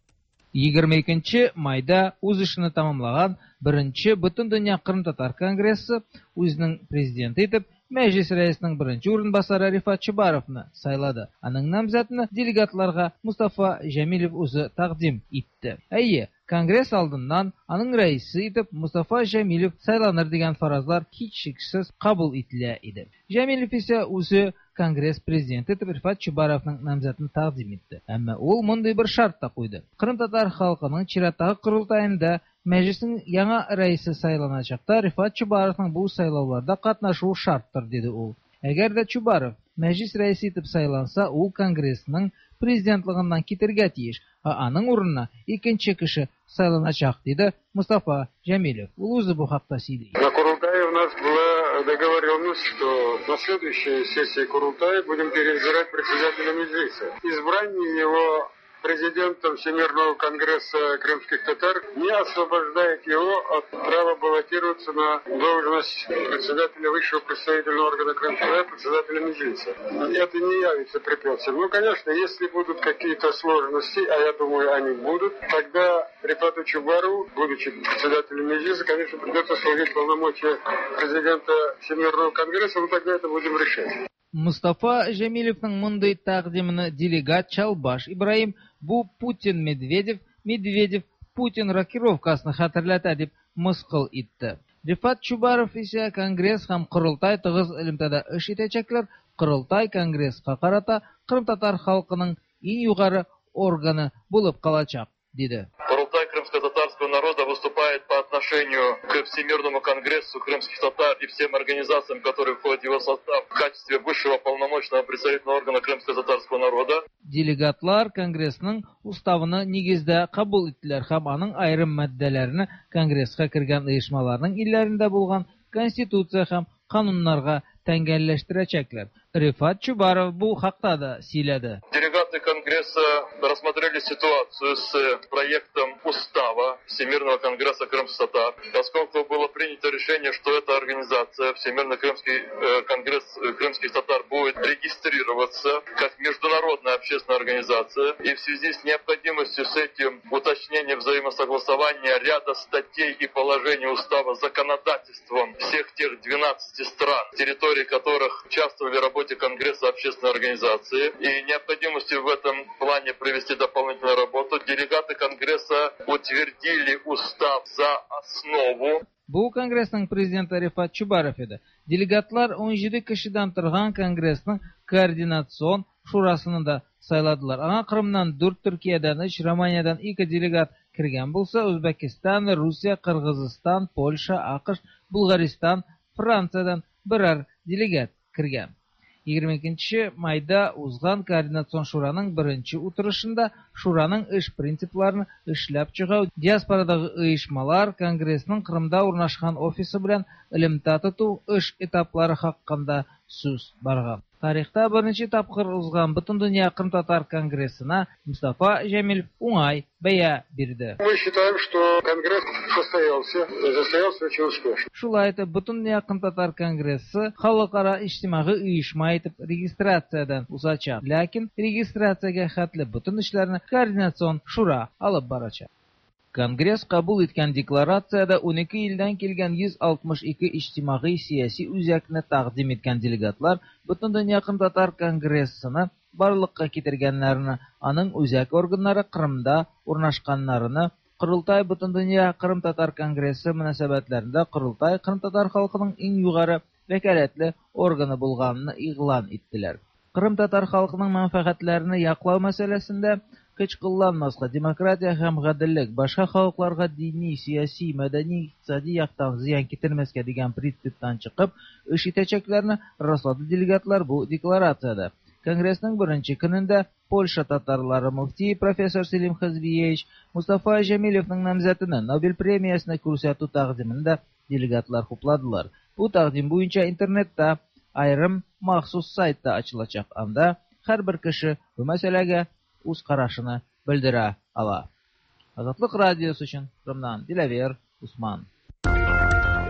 егерме икенче майда үз эшен тәмамлаган беренче Бөтендөнья Кырым татар конгрессы үзенең президенты итеп Мәҗлес рәисенең беренче урынбасары Рифат Чубаровны сайлады. Аның намзәтен делегатларга Мустафа Җәмилев үзе тәкъдим итте. Әйе, конгресс алдыннан аның рәисе итеп Мустафа Җәмилев сайланыр дигән фаразлар һичшиксез кабул ителә иде. Җәмилев исә үзе конгресс президенты итеп Рифат Чубаровның намзәтен тәкъдим итте. Әмма ул мондай бер шарт та куйды. Кырым татар халкының чираттагы курултаенда Мәҗлеснең яңа рәисе сайланачакта Рифат Чубаровның бу сайлауларда катнашуы шарттыр, диде ул. Әгәр дә Чубаров мәҗлес рәисе итеп сайланса, ул конгрессның президентлыгыннан китәргә тиеш, а аның урынына икенче кеше сайланачак, диде Мустафа Җәмилев. Ул үзе бу хакта сөйли. На Курултае у нас была договоренность, что на следующей сессии Курултая будем переизбирать председателя Меджлиса. Избрание его президентом Всемирного конгресса крымских татар не освобождает его от права баллотироваться на должность председателя высшего представительного органа Крымского, председателя Меджлиса. Это не явится препятствием. Ну, конечно, если будут какие-то сложности, а я думаю, они будут, тогда Рифату Чубарову, будучи председателем Меджлиса, конечно, придется служить полномочия президента Всемирного конгресса, но тогда это будем решать. Мустафа Җәмилевнең мондай тәкъдимене делегат Чалбаш Ибраим бу Путин-Медведев, Медведев-Путин рокировкасын хәтерләтә дип мыскыл итте. Рифат Чубаров исә конгресс һәм Курултай тыгыз элемтәдә эш итәчәкләр. Курултай конгресска карата Кырым татар халкының иң югары органы булып калачак, диде. Курултай крымско-татарского народа выступает по отношению к Всемирному конгрессу крымских татар и всем организациям, которые входят в его состав, в качестве высшего полномочного представительного органа крымско-татарского народа. Делегатлар конгрессның уставыны нигездә кабул иттеләр һәм аның айрым маддәләрен конгресска кергән оешмаларның илләрендә булган конституция һәм кануннарга тәңгәлләштерәчәкләр. Рифат Чубаров бу хакта да сөйләде. Делегаты Конгресса рассмотрели ситуацию с проектом устава Всемирного конгресса крымских татар, поскольку было принято решение, что эта организация, Всемирный крымский э, конгресс крымских татар, будет регистрироваться как международная общественная организация, и в связи с необходимостью с этим уточнения взаимосогласования ряда статей и положений устава законодательством всех тех двенадцати стран, территории которых участвовали в работе Конгресса общественной организации, и необходимостью в этом плане провести дополнительную работу, делегаты Конгресса утвердили устав за основу. Бу конгрессның президенты Рифат Чубаров иде. Делегатлар он җиде кешедән торган конгрессның координацион шурасını да сайладылар. Аңа Кырымнан дүрт, Төркиядән өч, Романиядән ике делегат кергән булса, Үзбәкстан, Русия, Кыргызстан, Польша, АКШ, Булгаристан, Франциядән берәр делегат кергән. егерме икенче майда узган координацион шураның беренче утырышында шураның эш принципларын эшләп чыгу, диаспорадагы оешмалар конгрессның Кырымда урнашкан офисы белән элемтә тоту эш этаплары хакында сүз барган. Тарихта беренче тапкыр узган Бөтендөнья Кырым татар конгрессына Мустафа Җәмилев уңай бәя бирде. Мы считаем, что конгресс состоялся, состоялся очень успешно. Шулай итеп, Бөтендөнья Кырым татар конгрессы халыкара иҗтимагый оешма итеп регистрациядән узачак. Ләкин регистрациягә хәтле бөтен эшләрне координацион шура алып барачак. Конгресс кабул иткән декларациядә унике илдән килгән йөз алтмыш ике иҗтимагый сияси үзәкне тәкъдим иткән делегатлар Бөтендөнья Кырым татар конгрессына барлыкка китергәннәрне, аның үзәк органнары Кырымда урнашканнарны, Курултай Бөтендөнья Кырым татар конгрессы мөнәсәбәтләрендә Курултай Кырым татар халкының иң югары вәкаләтле органы булганын игълан иттеләр. Кырым татар халкының мәнфәгатьләрен яклау мәсьәләсендә көч кулланмаска, демократия һәм гаделлек, башка халыкларга дини, сияси, мәдәни, икътисади яктан зыян китермәскә дигән принциптан чыгып, эш итәчәкләрне раслады делегатлар бу декларациядә. Конгрессның беренче көнендә Польша татарлары муфти профессор Селим Хәзбиевич Мустафа Җәмилевнең намзәтенә Нобель премиясына күрсәтү тәкъдимендә делегатлар хупладылар. Бу тәкъдим буенча интернетта айрым махсус сайтта ачылачак. Анда һәрбер кеше бу мәсьәләгә үз карашын белдерә ала. Азатлык радиосы өчен Кырымнан Диләвер Усман.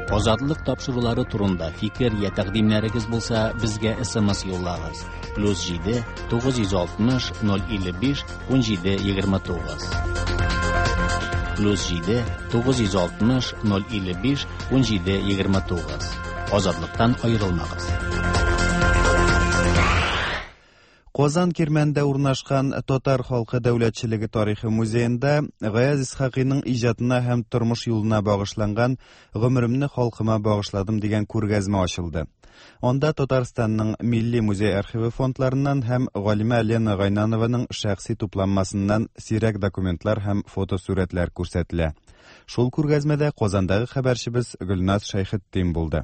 Озатлык тапшырулары турында фикер я тәкъдимнәрегез булса, безгә эс-эм-эс юллагыз. плюс җиде тугыз йөз алтмыш ноль илле биш унҗиде егерме тугыз. плюс җиде тугыз йөз алтмыш ноль илле биш унҗиде егерме тугыз. Азатлыктан аерылмагыз. Казан Кирмәндә урнашкан Татар халкы дәүләтчелеге тарихи музеенда Гаяз Исхакыйның иҗатына һәм тормыш юлына багышланган "Гомремне халкыма багышладым" дигән күргәзмә ачылды. Анда Татарстанның милли музей архивы фондларыннан һәм галимә Лена Гайнанованың шәхси тупланмасыннан сирәк документлар һәм фотосурәтләр күрсәтелә. Шул күргәзмәдә Казандагы хәбәрчебез Гөлназ Шәйхетдин булды.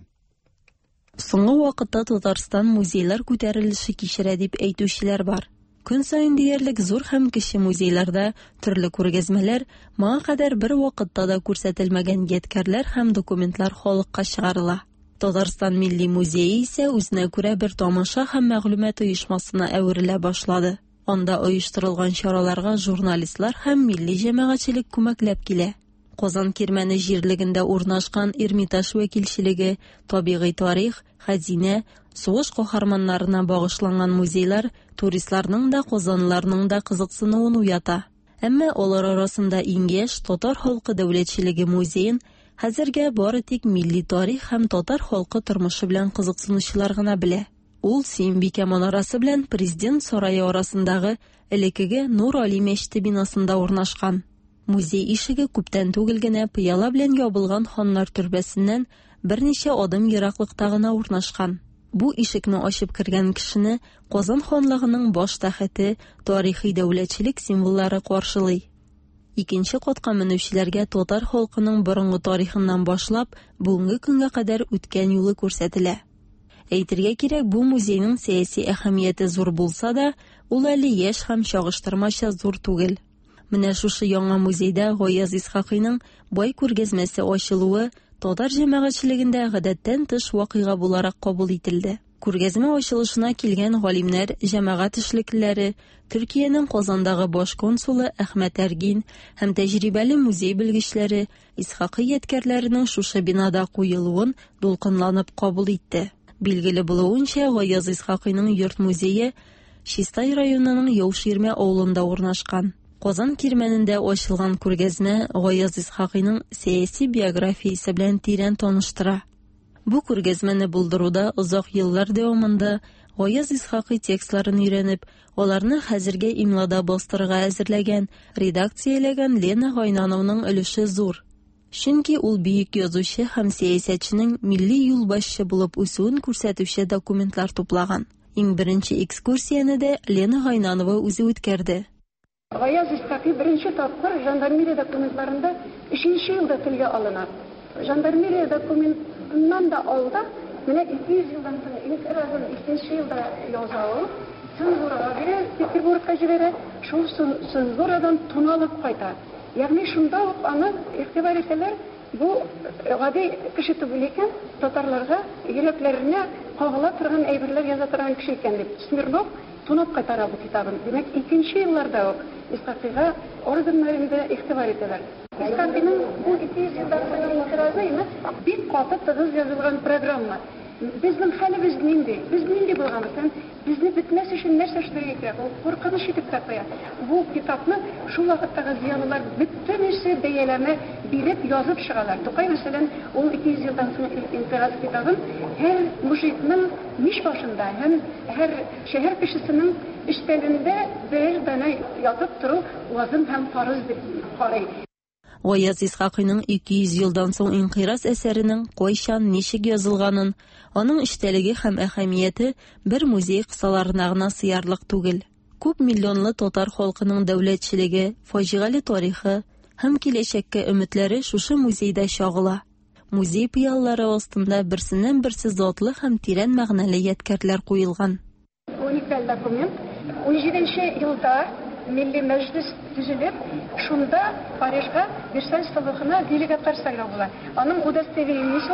Соңгы вакытта Татарстан музейлар күтәрелеше кичерә дип әйтүчеләр бар. Көн саен диярлек зур һәм кече музейларда төрле күргәзмәләр, моңа кадәр бер вакытта да күрсәтелмәгән ядкарлар һәм документлар халыкка чыгарыла. Татарстан милли музее исә үзенә күрә бер тамаша һәм мәгълүмат оешмасына әверелә башлады. Анда оештырылган чараларга журналистлар һәм милли җәмәгатьчелек күмәкләп килә. Казан Кирмәне җирлегендә урнашкан Эрмитаж вәкилчелеге, табигый тарих, хәзинә, сугыш каһарманнарына багышланган музейлар туристларның да, казанлыларның да кызыксынуын уята. Әмма алар арасында иң яшь Татар халкы дәүләтчелеге музеен хәзергә бары тик милли тарих һәм татар халкы тормышы белән кызыксынучылар гына белә. Ул Сөембикә манарасы белән Президент сарае арасындагы элекеге Нур Али мәчете бинасында урнашкан. Музей ишеге күптән түгел генә пыяла белән ябылган ханнар төрбәсеннән берничә адым ераклыкта гына урнашкан. Бу ишекне ачып кергән кешене Казан ханлыгының баш тәхете, тарихи дәүләтчелек символлары каршылый. Икенче катка менүчеләргә татар халкының борынгы тарихыннан башлап бүгенге көнгә кадәр үткән юлы күрсәтелә. Әйтергә кирәк, бу музейның сәяси әһәмияте зур булса да, ул әле яшь һәм чагыштырмача зур түгел. Менә шушы яңа музейда Гаяз Исхакыйның бай күргәзмәсе ачылуы татар җәмәгатьчелегендә гадәттән тыш вакыйга буларак кабул ителде. Күргәзмә ачылышына килгән галимнәр, җәмәгать эшлеклеләре, Төркиянең Казандагы баш консулы Әхмәт Әргин һәм тәҗрибәле музей белгечләре Исхакый ядкәрләренең шушы бинада куелуын дулкынланып кабул итте. Билгеле булуынча, Гаяз Исхакыйның йорт музее Чистай районының Яуширмә авылында урнашкан. Казан Кирмәнендә ачылган күргәзмә Гаяз Исхакыйның сәяси биографиясе белән тирән таныштыра. Бу күргәзмәне булдыруда озак еллар дәвамында Гаяз Исхакый текстларын өйрәнеп, аларны хәзергә имлада бастырырга әзерләгән, редакцияләгән Лена Гайнановның өлеше зур. Чөнки ул бөек язучы һәм сәясәтченең милли юлбашчы булып үсүен күрсәтүче документлар туплаган. Иң беренче экскурсияне дә Лена Гайнанова үзе үткәрде. Гаяз Исхакый беренче тапкыр жандармерия документларында өченче елда телгә алына. Жандармерия документыннан да алда, менә ике йөз елдан соң инкыйразын икенче елда яза ул. Цензурага бирә, Петербургка җибәрә, шул цензурадан туналып кайта. Ягъни шунда ук аны игътибар итәләр, бу гади кеше түгел икән, татарларга йөрәкләренә кагыла торган әйберләр яза торган кеше икән дип. Смирнов тунап кайтара бу китабын. Димәк, икенче елларда ук Исхакыйга орденнарында игътибар итәләр. Исхакыйның бу ике йөз елдан соңгы инкыйразы бик каты тыгыз язылган программа. Безнең хәлебез нинди? Без нинди булганбыз? Безне бетмәс өчен нәрсә эшләргә кирәк? Ул куркыныч итеп тапая. Бу китапны шул вакыттагы зыянлылар бөтенесе бәяләме биреп язып чыгалар. Тукай мәсәлән, ул ике йөз елдан соң инкыйраз китабын һәр мужикның миш башында һәм һәр шәһәр кешесенең эштәлендә бер дана язып тору лазым һәм фарыз дип карый. Гаяз Исхакыйның ике йөз елдан соң инкыйраз әсәренең кайчан, ничек язылганын, аның эштәлеге һәм әһәмияте бер музей кысаларына гына сыярлык түгел. Күп миллионлы татар халкының дәүләтчелеге, фаҗигале тарихы һәм киләчәккә өметләре шушы музейда чагыла. Музей пыяллары астында берсеннән берсе затлы һәм тирән мәгънәле ядкәрләр куелган. Уникаль документ. унҗиденче елда Milli Meclis düzülüp, şunda Parij'ga Versailles Salonu'na delegatlar sayılıyorlar. Onun удостоверениясы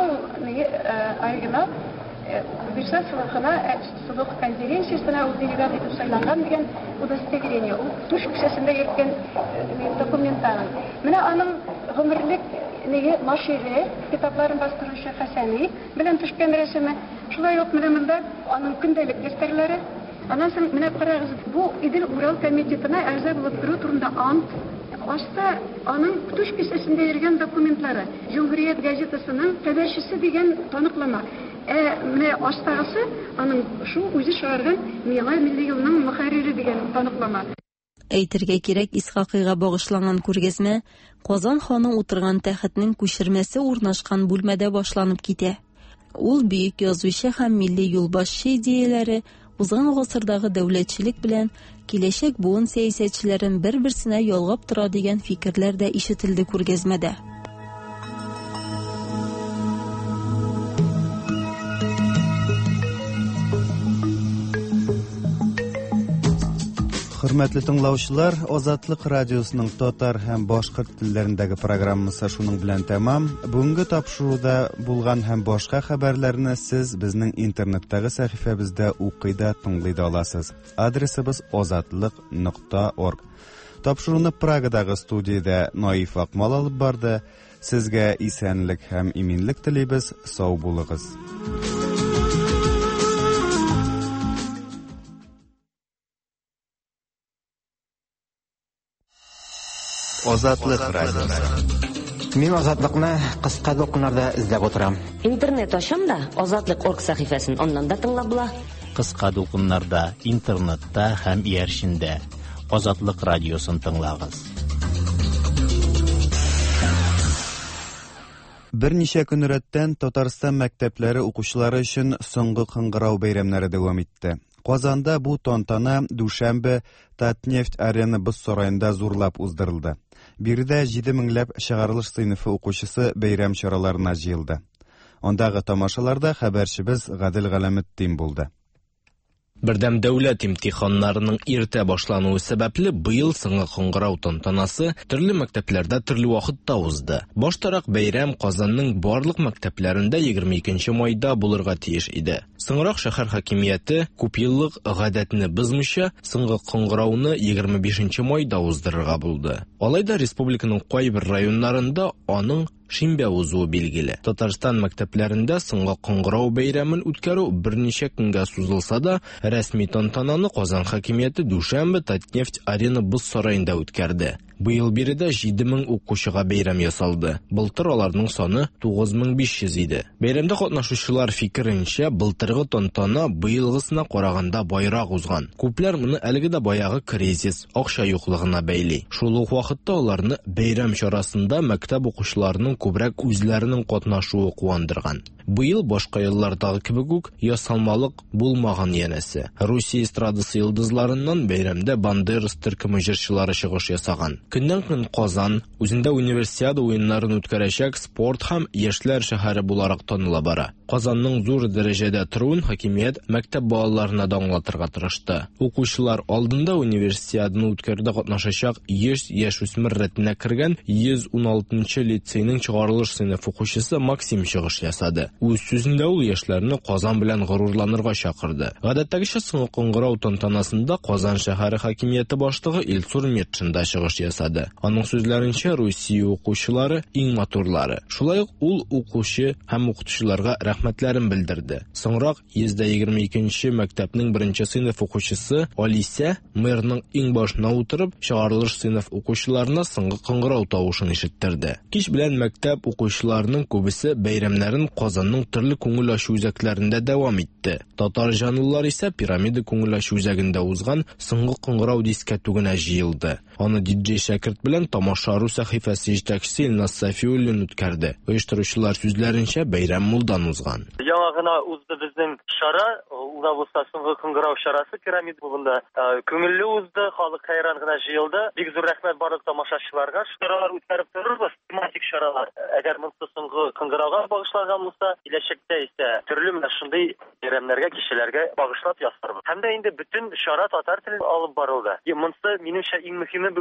оригинал Versailles Salonu konferensiyasına o delegat edip sayılangan degan удостоверение. O tuş küçesinde yetken dokumentanın. Mine onun ömürlük неге Машире, китапларын бастыручы Хәсәни белән төшкән рәсеме. Шулай ук менә монда аның көндәлек дәфтәрләре. Аннан соң менә карагыз, бу Идел Урал комитетына әгъза булып тору турында ант. Аста аның туш кисәсендә йөргән документлары. Җумһурият газетасының хәбәрчесе дигән таныклама. Ә менә астагысы аның шу үзе чыгарган Миңа милли елның мөхәррире дигән таныклама. Әйтергә кирәк, Исхакыйга багышланган күргәзмә Казан ханың утырган тәхетнең күчермәсе урнашкан бүлмәдә башланып китә. Ул бөек язучы һәм милли юлбашчы идеяләре узган гасырдагы дәүләтчелек белән киләчәк буын сәясәтчеләрен бер-берсенә ялгап тора дигән фикерләр дә ишетелде күргәзмәдә. Хөрмәтле тыңлаучылар, Азатлык радиосының татар һәм башкорт телләрендәге программасы шуның белән тәмам. Бүгенге тапшыруда булган һәм башка хәбәрләрне сез безнең интернеттагы сәхифәбездә укый да тыңлый да аласыз. Адресыбыз азатлык нокта орг. Тапшыруны Прагадагы студиядә Наиф Акмал алып барды. Сезгә исәнлек һәм иминлек телибез. Сау булыгыз. Азатлык радиосы. Мин азатлыкны кыска докумнарда эзләп утырам. Интернет ачам да азатлык орг сәхифәсен аннан да тыңлап була. Кыска докумнарда, интернетта һәм ияршиндә Азатлык радиосын тыңлагыз. Берничә көн рәттән Татарстан мәктәпләре укучылары өчен соңгы кыңгырау бәйрәмнәре дәвам итте. Казанда бу тантана дүшәмбе Татнефть арена боз сараенда зурлап уздырылды. Биредә җиде меңләп чыгарылыш сыйныфы укучысы бәйрәм чараларына җыелды. Ондагы тамашаларда хәбәрчебез Гадел Галәметдин булды. Бердәм дәүләт имтиханнарының иртә башлануы сәбәпле быел соңгы кыңгырау тантанасы төрле мәктәпләрдә төрле вакытта узды. Баштарак бәйрәм Казанның барлык мәктәпләрендә егерме икенче майда булырга тиеш иде. Соңрак шәһәр хакимияте күпьеллык гадәтне бозмыйча соңгы кыңгырауны егерме бишенче майда уздырырга булды. Алайда республиканың кайбер районнарында аның шимбә узуы билгеле. Татарстан мәктәпләрендә соңгы кыңгырау бәйрәмен үткәрү берничә көнгә сузылса да, рәсми тантананы Казан хакимияте дүшәмбе Татнефть арена боз сараенда үткәрде. Быел биредә җиде мең укучыга бәйрәм ясалды. Былтыр аларның саны тугыз мең биш йөз иде. Бәйрәмдә катнашучылар фикеренчә, былтыргы тантана быелгысына караганда байрак узган. Күпләр моны әлеге дә баягы кризис, акча юклыгына бәйли. Шул ук вакытта аларны бәйрәм чарасында мәктәп укучыларының күбрәк үзләренең катнашуы куандырган. Быел башка еллардагы кебек үк ясалмалык булмаган янәсе. Русия эстрадасы йолдызларыннан бәйрәмдә Бандерас төркеме җырчылары чыгыш ясаган. Көннән-көн Казан үзендә универсиада уеннарын үткәрәчәк спорт һәм яшьләр шәһәре буларак таныла бара. Казанның зур дәрәҗәдә торуын хакимият мәктәп балаларына да аңлатырга тырышты. Укучылар алдында универсиаданы үткәрүдә катнашачак йөз яшүсмер рәтенә кергән йөз ун алтынчы лицейның чыгарылыш сыйныфы укучысы Максим чыгыш ясады. Үз сүзендә ул яшьләрне Казан белән горурланырга чакырды. Гадәттәгечә соңгы кыңгырау тантанасында Казан шәһәре хакимияте башлыгы Илсур Метшин да чыгыш ясады. Аның сүзләренчә, Русия укучылары иң матурлары. Шулай ук ул укучы һәм укытучыларга рәхмәтләрен белдерде. Соңрак йөз егерме икенче мәктәпнең беренче сыйныф укучысы Алисә мэрның иң башына утырып, чыгарылыш сыйныф укучыларына соңгы кыңгырау тавышын ишеттерде. Кич белән мәктәп укучыларының күбесе бәйрәмнәрен Казанның төрле күңел ачу үзәкләрендә дәвам итте. Татар җанлылар исә пирамида күңел ачу үзәгендә узган соңгы кыңгырау дискәтүгенә җыелды. Аны диджей Шәкерт белән тамашару сәхифәсе җитәкчесе Илназ Сафиуллин үткәрде. Оештыручылар сүзләренчә, бәйрәм мулдан узган. Яңа гына узды безнең шара, ул да булса соңгы кыңгырау чарасы пирамида булында. Күңелле узды, халык хайран гына җыелды. Бик зур рәхмәт барлык тамашачыларга. Шаралар үткәреп торырбыз, тематик шаралар. Әгәр монысы соңгы кыңгырауга багышланган булса, киләчәктә исә төрле менә шундый бәйрәмнәргә, кичәләргә багышлап ясарбыз. Һәм дә инде бөтен шара татар телендә алып барылды. Монысы минемчә иң мөһиме бүгенге көндә.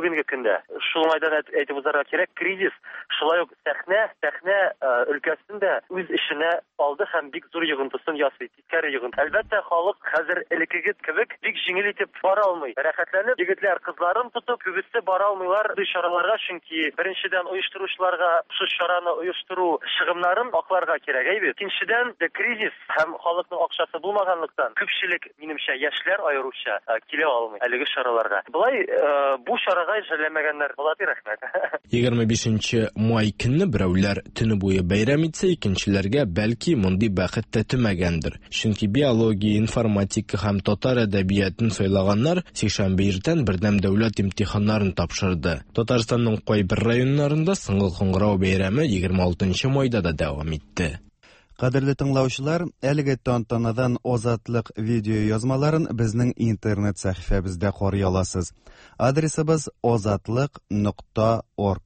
өлкәсендә. Шул майдан әйтеп узарга кирәк, кризис шулай ук сәхнә, сәхнә өлкәсендә үз эшенә алды һәм бик зур йогынтысын ясый, тискәре йогынты. Әлбәттә, халык хәзер элеккеге кебек бик җиңел итеп бара алмый. Рәхәтләнеп, егетләр кызларын тотып, күбесе бара алмыйлар бу чараларга, чөнки беренчедән оештыручыларга шу чараны оештыру чыгымнарын акларга кирәк, әйбит. Икенчедән, кризис һәм халыкның акчасы булмаганлыктан күпчелек, минемчә, яшьләр аеруча килә алмый әлеге чараларга. Булай бу чарага җәлләмәгәннәр була, рәхмәт. егерме бишенче май көнне берәүләр төне буе бәйрәм итсә, икенчеләргә бәлки мондый бәхет тәтемәгәндер. Чөнки биология, информатика һәм татар әдәбиятын сайлаганнар сикшәнбе иртән бердәм дәүләт имтиханнарын тапшырды. Татарстанның кайбер районнарында сыңгыл кыңгырау бәйрәме егерме алтынчы майда да дәвам итте. Кадерле тыңлаучылар, әлеге тантанадан азатлык видео язмаларын безнең интернет сәхифәбездә карый аласыз. Адресыбыз азатлык нокта орг.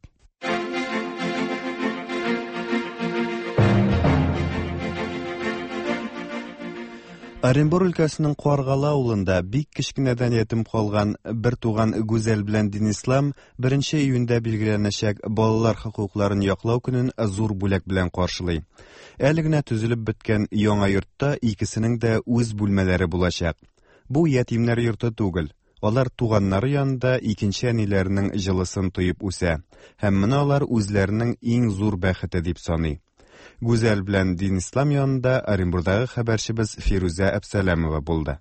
Оренбур өлкәсенең Каргала авылында бик кечкенәдән ятим калган бер туган Гүзәл белән Динислам беренче июньдә билгеләнәчәк балалар хокукларын яклау көнен зур бүләк белән каршылый. Әле генә төзелеп беткән яңа йортта икесенең дә үз бүлмәләре булачак. Бу ятимнәр йорты түгел. Алар туганнары янында икенче әниләренең җылысын тоеп үсә. Һәм моны алар үзләренең иң зур бәхете дип саный. Гүзәл белән Динислам янында Оренбурдагы хәбәрчебез Фируза Әбсәләмова булды.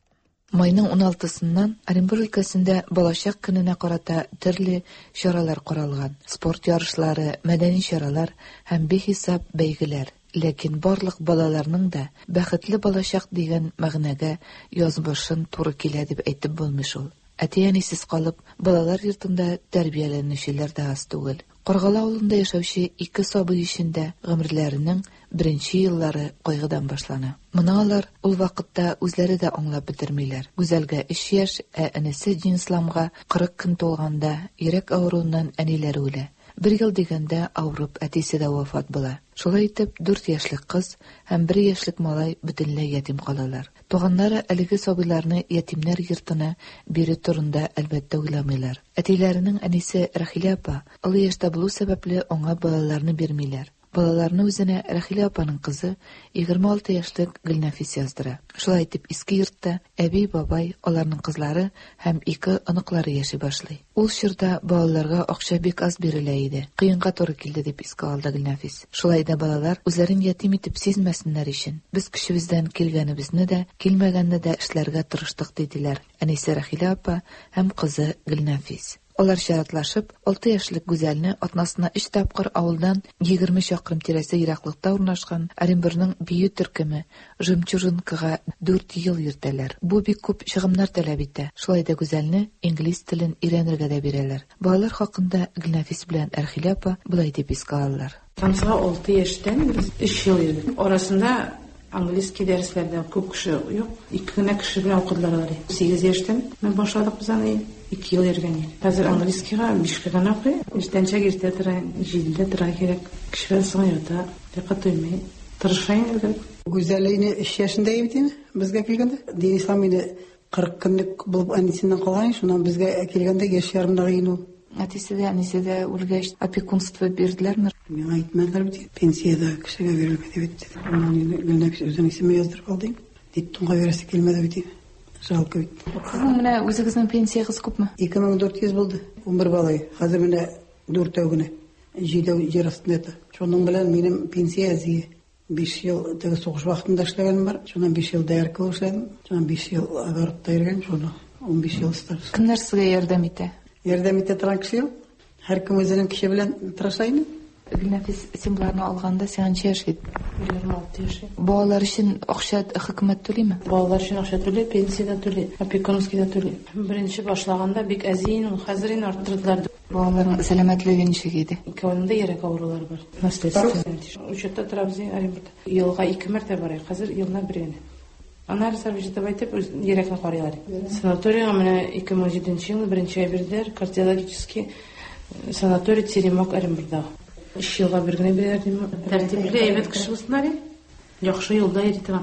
Майның уналтысыннан Оренбур өлкәсендә балачак көненә карата төрле чаралар каралган. Спорт ярышлары, мәдәни чаралар һәм бихисап бәйгеләр. Ләкин барлык балаларның да бәхетле балачак дигән мәгънәгә язбашын туры килә дип әйтеп булмый шул. Әти-әнисез калып, балалар йортында тәрбияләнүчеләр дә аз түгел. Каргала авылында яшәүче ике сабый өчендә гомерләренең беренче еллары кайгыдан башлана. Моны алар ул вакытта үзләре дә аңлап бетермиләр. Гүзәлгә өч яшь, ә энесе Динисламга кырык көн тулганда йөрәк авыруыннан әниләре үлә. Бер ел дигәндә авырып әтисе дә вафат була. Шулай итеп, дүрт яшьлек кыз һәм бер яшьлек малай бөтенләй ятим калалар. Туганнары әлеге сабыйларны ятимнәр йортына бирү турында әлбәттә уйламыйлар. Әтиләренең әнисе Рахилә апа олы яшьтә булу сәбәпле аңа балаларны бирмиләр. Балаларны үзенә Рахилә апаның кызы егерме алты яшьлек Гөлнәфис яздыра. Шулай итеп, иске йортта әби, бабай, аларның кызлары һәм ике оныклары яши башлый. Ул чорда балаларга акча бик аз бирелә иде. Кыенга туры килде дип искә алды Гөлнәфис. Шулай да балалар үзләрен ятим итеп сизмәсеннәр өчен без көчебездән килгәнебезне дә, килмәгәнне дә эшләргә тырыштык диделәр әнисе Рахилә апа һәм кызы Гөлнәфис. Алар шаратлашып, алты яшьлек Гүзәлне атнасына өч тапкыр авылдан егерме чакрым тирәсе ераклыкта урнашкан Оренбурның бию төркеме Жемчужинкага дүрт ел йөртәләр. Бу бик күп чыгымнар таләп итә. Шулай да Гүзәлне инглиз телен өйрәнергә дә бирәләр. Балалар хакында Гөлнәфис белән Рахилә апа булай дип искә алалар. Танысга алты яшьтән без өч ел йөрдек. Арасында английский дәресләрдә күп кеше юк. Ике генә кеше белән укыдылар алар. сигез яшьтән мен башладык без аны. ике ел йөргән. Хәзер английскийга биш генә укый. Иртәнчәк иртә тора, җидедә тора кирәк. Кеше соң ята, дикъәт тоймый. Тырышайын дип. Гүзәлне өч яшендә ибдеме? Безгә килгәндә. Динислам инде кырык көнлек булып әнисеннән калган, шуннан безгә килгәндә яшь ярымда гыйну. Әтисе дә, әнисе дә үлгәч, опекунство бирделәрме? Миңа әйтмәделәр бит. Пенсиядә кешегә бирелмәде бит. Гөлнәфис үзенең исеме яздырып алды. Диттонга верәсе килмәде бит. Жалко бит. Сезнең менә үзегезнең пенсиягыз күпме? ике мең дүрт йөз булды. ун бер балай. Хәзер менә дүртәү генә. Җидәү җир астында. Шуның белән минем пенсия зие. биш ел теге сугыш вакытында эшләгәнем бар. Шуннан биш ел дәрк эшләдем. Шуннан биш ел агарып тайрган, шуны он биш ел стаж. Кемнәр сезгә ярдәм итә? Ярдәм итә торган кеше юк. Һәркем үзенең кеше белән тырышайны. Гөлнәфис, син буларны алганда сигезенче яшь ит. егерме алты яшь. Балалар өчен акча хөкүмәт түлиме? Балалар өчен акча түле, пенсия түле, опекунский да түле. Беренче башлаганда бик әзин, хәзер инде арттырдылар. Балаларның сәламәтлеге ничек иде? Икәвендә йөрәк авырулары бар. Наследство. Учетта торабыз Оренбургда. Елга ике мәртәбә барай. Хәзер елна бер генә. Анар сарвиҗда байтып йөрәкне карыйлар. Санаторийга менә ике мең җиденче елда беренче әйберләр кардиологический санаторий Теремок Оренбургда. Өч елга бер генә бирәләр. Тәртипле әйбәт кеше булсыннар. Яхшы юлда йөритәм.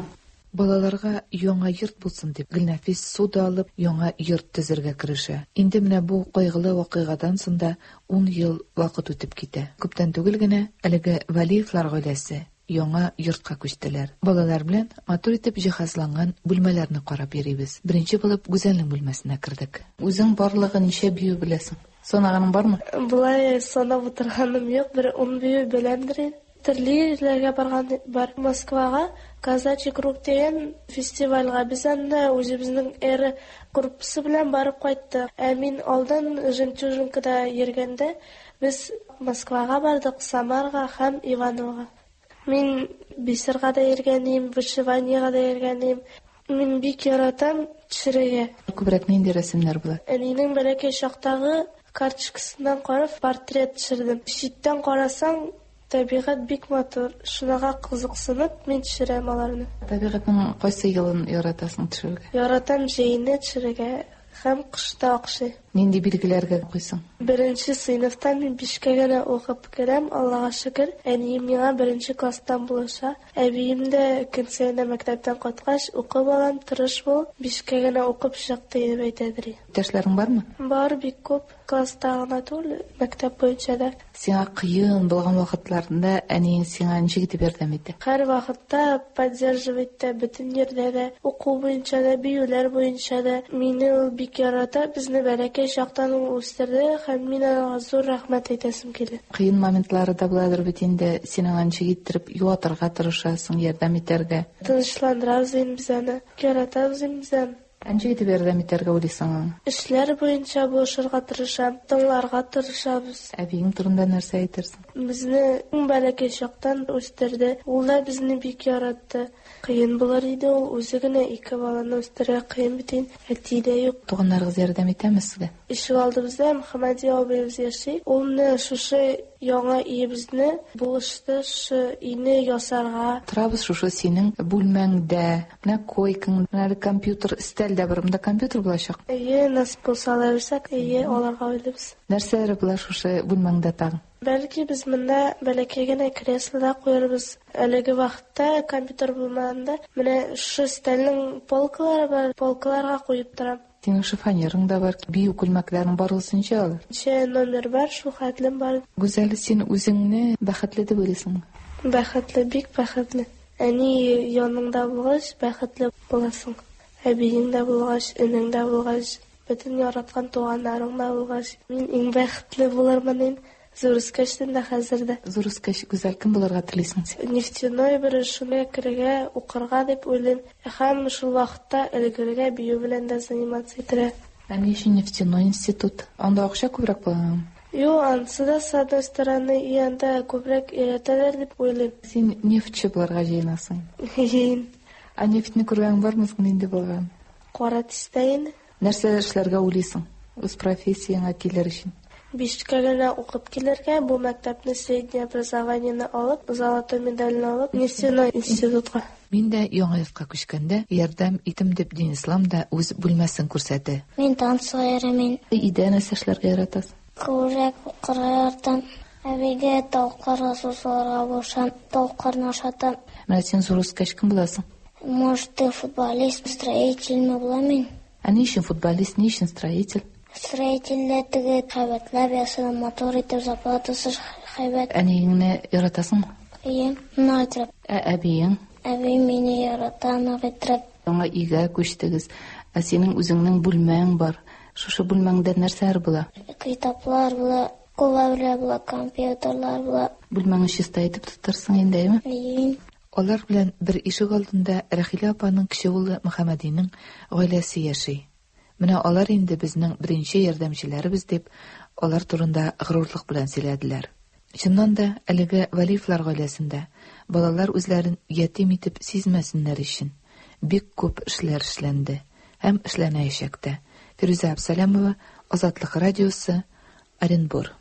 Балаларга яңа йорт булсын дип, Гөлнәфис суда алып, яңа йорт төзергә керешә. Инде менә бу кайгылы вакыйгадан соң да ун ел вакыт үтеп китә. Күптән түгел генә әлеге Валиевлар гаиләсе яңа йортка күчтеләр. Балалар белән матур итеп җиһазланган бүлмәләрне карап йөрибез. Беренче булып Гүзәлнең бүлмәсенә кердек. Үзең барлыгы ничә бию беләсең? Санаганың бармы? Булай санап утырганым юк, бер ун бию беләмдер. Төрле җирләргә барган бар. Москвага Казачий круг дигән фестивальгә без анда үзебезнең эре группасы белән барып кайттык. Ә мин алдан Жемчужинкада йөргәндә без Москвага бардык, Самарга һәм Ивановга. Мин бисырга да йөргәнем, вышиваниягә да йөргәнем. Мин бик яратам төшерергә. Күбрәк нинди рәсемнәр була? Әнинең бәләкәй чактагы карточкасыннан карап портрет төшердем. Читтән карасаң, табигать бик матур. Шунага кызыксынып, мин төшерәм аларны. Табигатьнең кайсы елын яратасың төшерергә? Яратам җәйне төшерергә һәм кышта акчы. Нинди билгеләргә куйсың? Беренче сыйныфта мин бишкә генә укып керәм, Аллага шөкер. Әнием миңа беренче класстан булыша. Әбием дә көн саен мәктәптән кайткач, укып алам, тырыш бул, бишкә генә укып чыкты дип әйтәдер. Иптәшләрең бармы? Бар, бик күп. Класста гына түгел, мәктәп буенча да. Сиңа кыен булган вакытларында әниең сиңа ничек итеп ярдәм итә? Һәр вакытта поддерживать та, бөтен yerдә дә, уку буенча да, биюләр буенча да. Мине ул бик ярата, безне бәләкәй чактан үстерде һәм мин аңа зур рәхмәт әйтәсем килә. Кыен моментлары да буладыр бит инде, син аңа ничек иттереп юатырга тырышасың, ярдәм итәргә. Тынычландырабыз инде без аны, яратабыз инде без аны. Ничек итеп ярдәм итәргә уйлыйсың? Эшләр буенча булышырга тырышам, тыңларга тырышабыз. Әбиең турында нәрсә әйтерсең? Безне бәләкәй чактан үстерде, ул да безне бик яратты. Кыен булыр иде ул, үзе генә ике баланы үстерергә кыен бит инде, әти дә юк. Туганнарыгыз ярдәм итәме сезгә? Ишек алдыбызда Мөхәммәди абыебыз яши. Ул менә шушы яңа өебезне булышты, шу өйне ясарга. Торабыз шушы синең бүлмәңдә, менә койкаң, менә компьютер, стелдә барымда компьютер булачак. Әйе, насып булса алырсак, әйе, аларга уйлыйбыз. Нәрсәләр була шушы бүлмәңдә тагын? Бәлки без монда бәләкәй генә креслода куярбыз. Әлеге вакытта компьютер булмаганда, менә шу стелнең полкалары бар, полкаларга куеп торам. Синең шифоньерың да бар, бию күлмәкләрен барысынча алыр. Ничә номер бар, шу хәтлем бар. Гүзәл, син үзеңне бәхетле дип уйлыйсыңмы? Бәхетле, бик бәхетле. Әни яныңда булгач, бәхетле буласың. Әбиең дә булгач, энең дә булгач, бөтен яраткан туганнарың да булгач, мин иң бәхетле булырмын. Зурскачтан да хәзердә. Зурскач Гүзәл, кем булырга телисең син? Нефтяной бер эшенә керергә, укырга дип уйлыйм. Һәм шул вакытта элгәргә бию белән дә заниматься итәрә. Ә ни өчен нефтяной институт? Анда акча күбрәк була. Юк, ансы да с одной стороны, и анда күбрәк өйрәтәләр дип уйлыйм. Син нефтче булырга җыенасың. Җыен. Ә нефтне күргән бармы инде булган? Кара төстә. Нәрсә эшләргә уйлыйсың? Үз профессияңа килер өчен. Бишкә генә укып килергә, бу мәктәпне среднее образованиены алып, золотой медальны алып, нефтяной институтка. Мин дә яңа йортка күчкәндә ярдәм итем дип Дин Ислам да үз бүлмәсен күрсәтә. Мин танцга ярамын. Идә нәрсә эшләргә яратасың? Күрәк укырга яратам. Әбигә тавыкларга сусарга башан, тавыкларны ашатам. Менә син зур үскәч кем буласың? Может, ты футболист, строитель буламын. Ә ни өчен футболист, ни өчен строитель? Строительдә теге хәбәтләр ясалган, мотор итеп заплатасы хәбәт. Ә нигене яратасыңмы? Әйе, натрап. Ә әбиең? Әби мине ярата, натрап. Яңа өйгә күчтегез. Ә синең үзеңнең бүлмәң бар. Шушы бүлмәңдә нәрсәләр була? Китаплар була, клавиатура була, компьютерлар була. Бүлмәңне чиста итеп тотарсың инде, әйеме? Әйе. Алар белән бер ишек алдында Рәхилә апаның кече улы Мөхәммәдинең гаиләсе яши. Менә алар инде безнең беренче ярдәмчеләребез дип, алар турында горурлык белән сөйләделәр. Чыннан да, әлеге Валиевлар гаиләсендә балалар үзләрен ятим итеп сизмәсеннәр өчен бик күп эшләр эшләнде һәм эшләнәячәк тә. Фирүзә Абсалямова, Азатлык радиосы, Оренбур.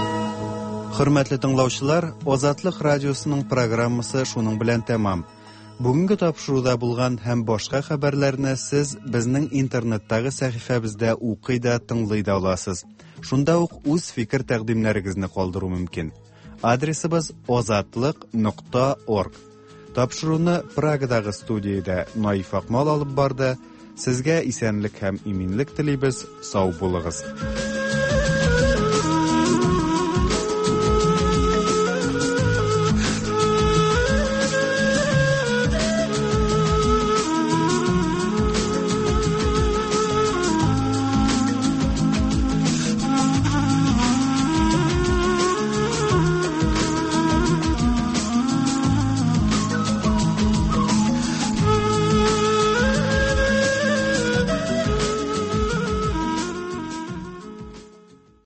Хөрмәтле тыңлаучылар, Азатлык радиосының программасы шуның белән тәмам. Бүгенге тапшыруда булган һәм башка хәбәрләрне сез безнең интернеттагы сәхифәбездә укый да, тыңлый да аласыз. Шунда ук үз фикер тәкъдимнәрегезне калдыру мөмкин. Адресыбыз озатлык нокта орг. Тапшыруны Прагадагы студиядә Наиф Акмал алып барды. Сезгә исәнлек һәм иминлек телибез. Сау булыгыз.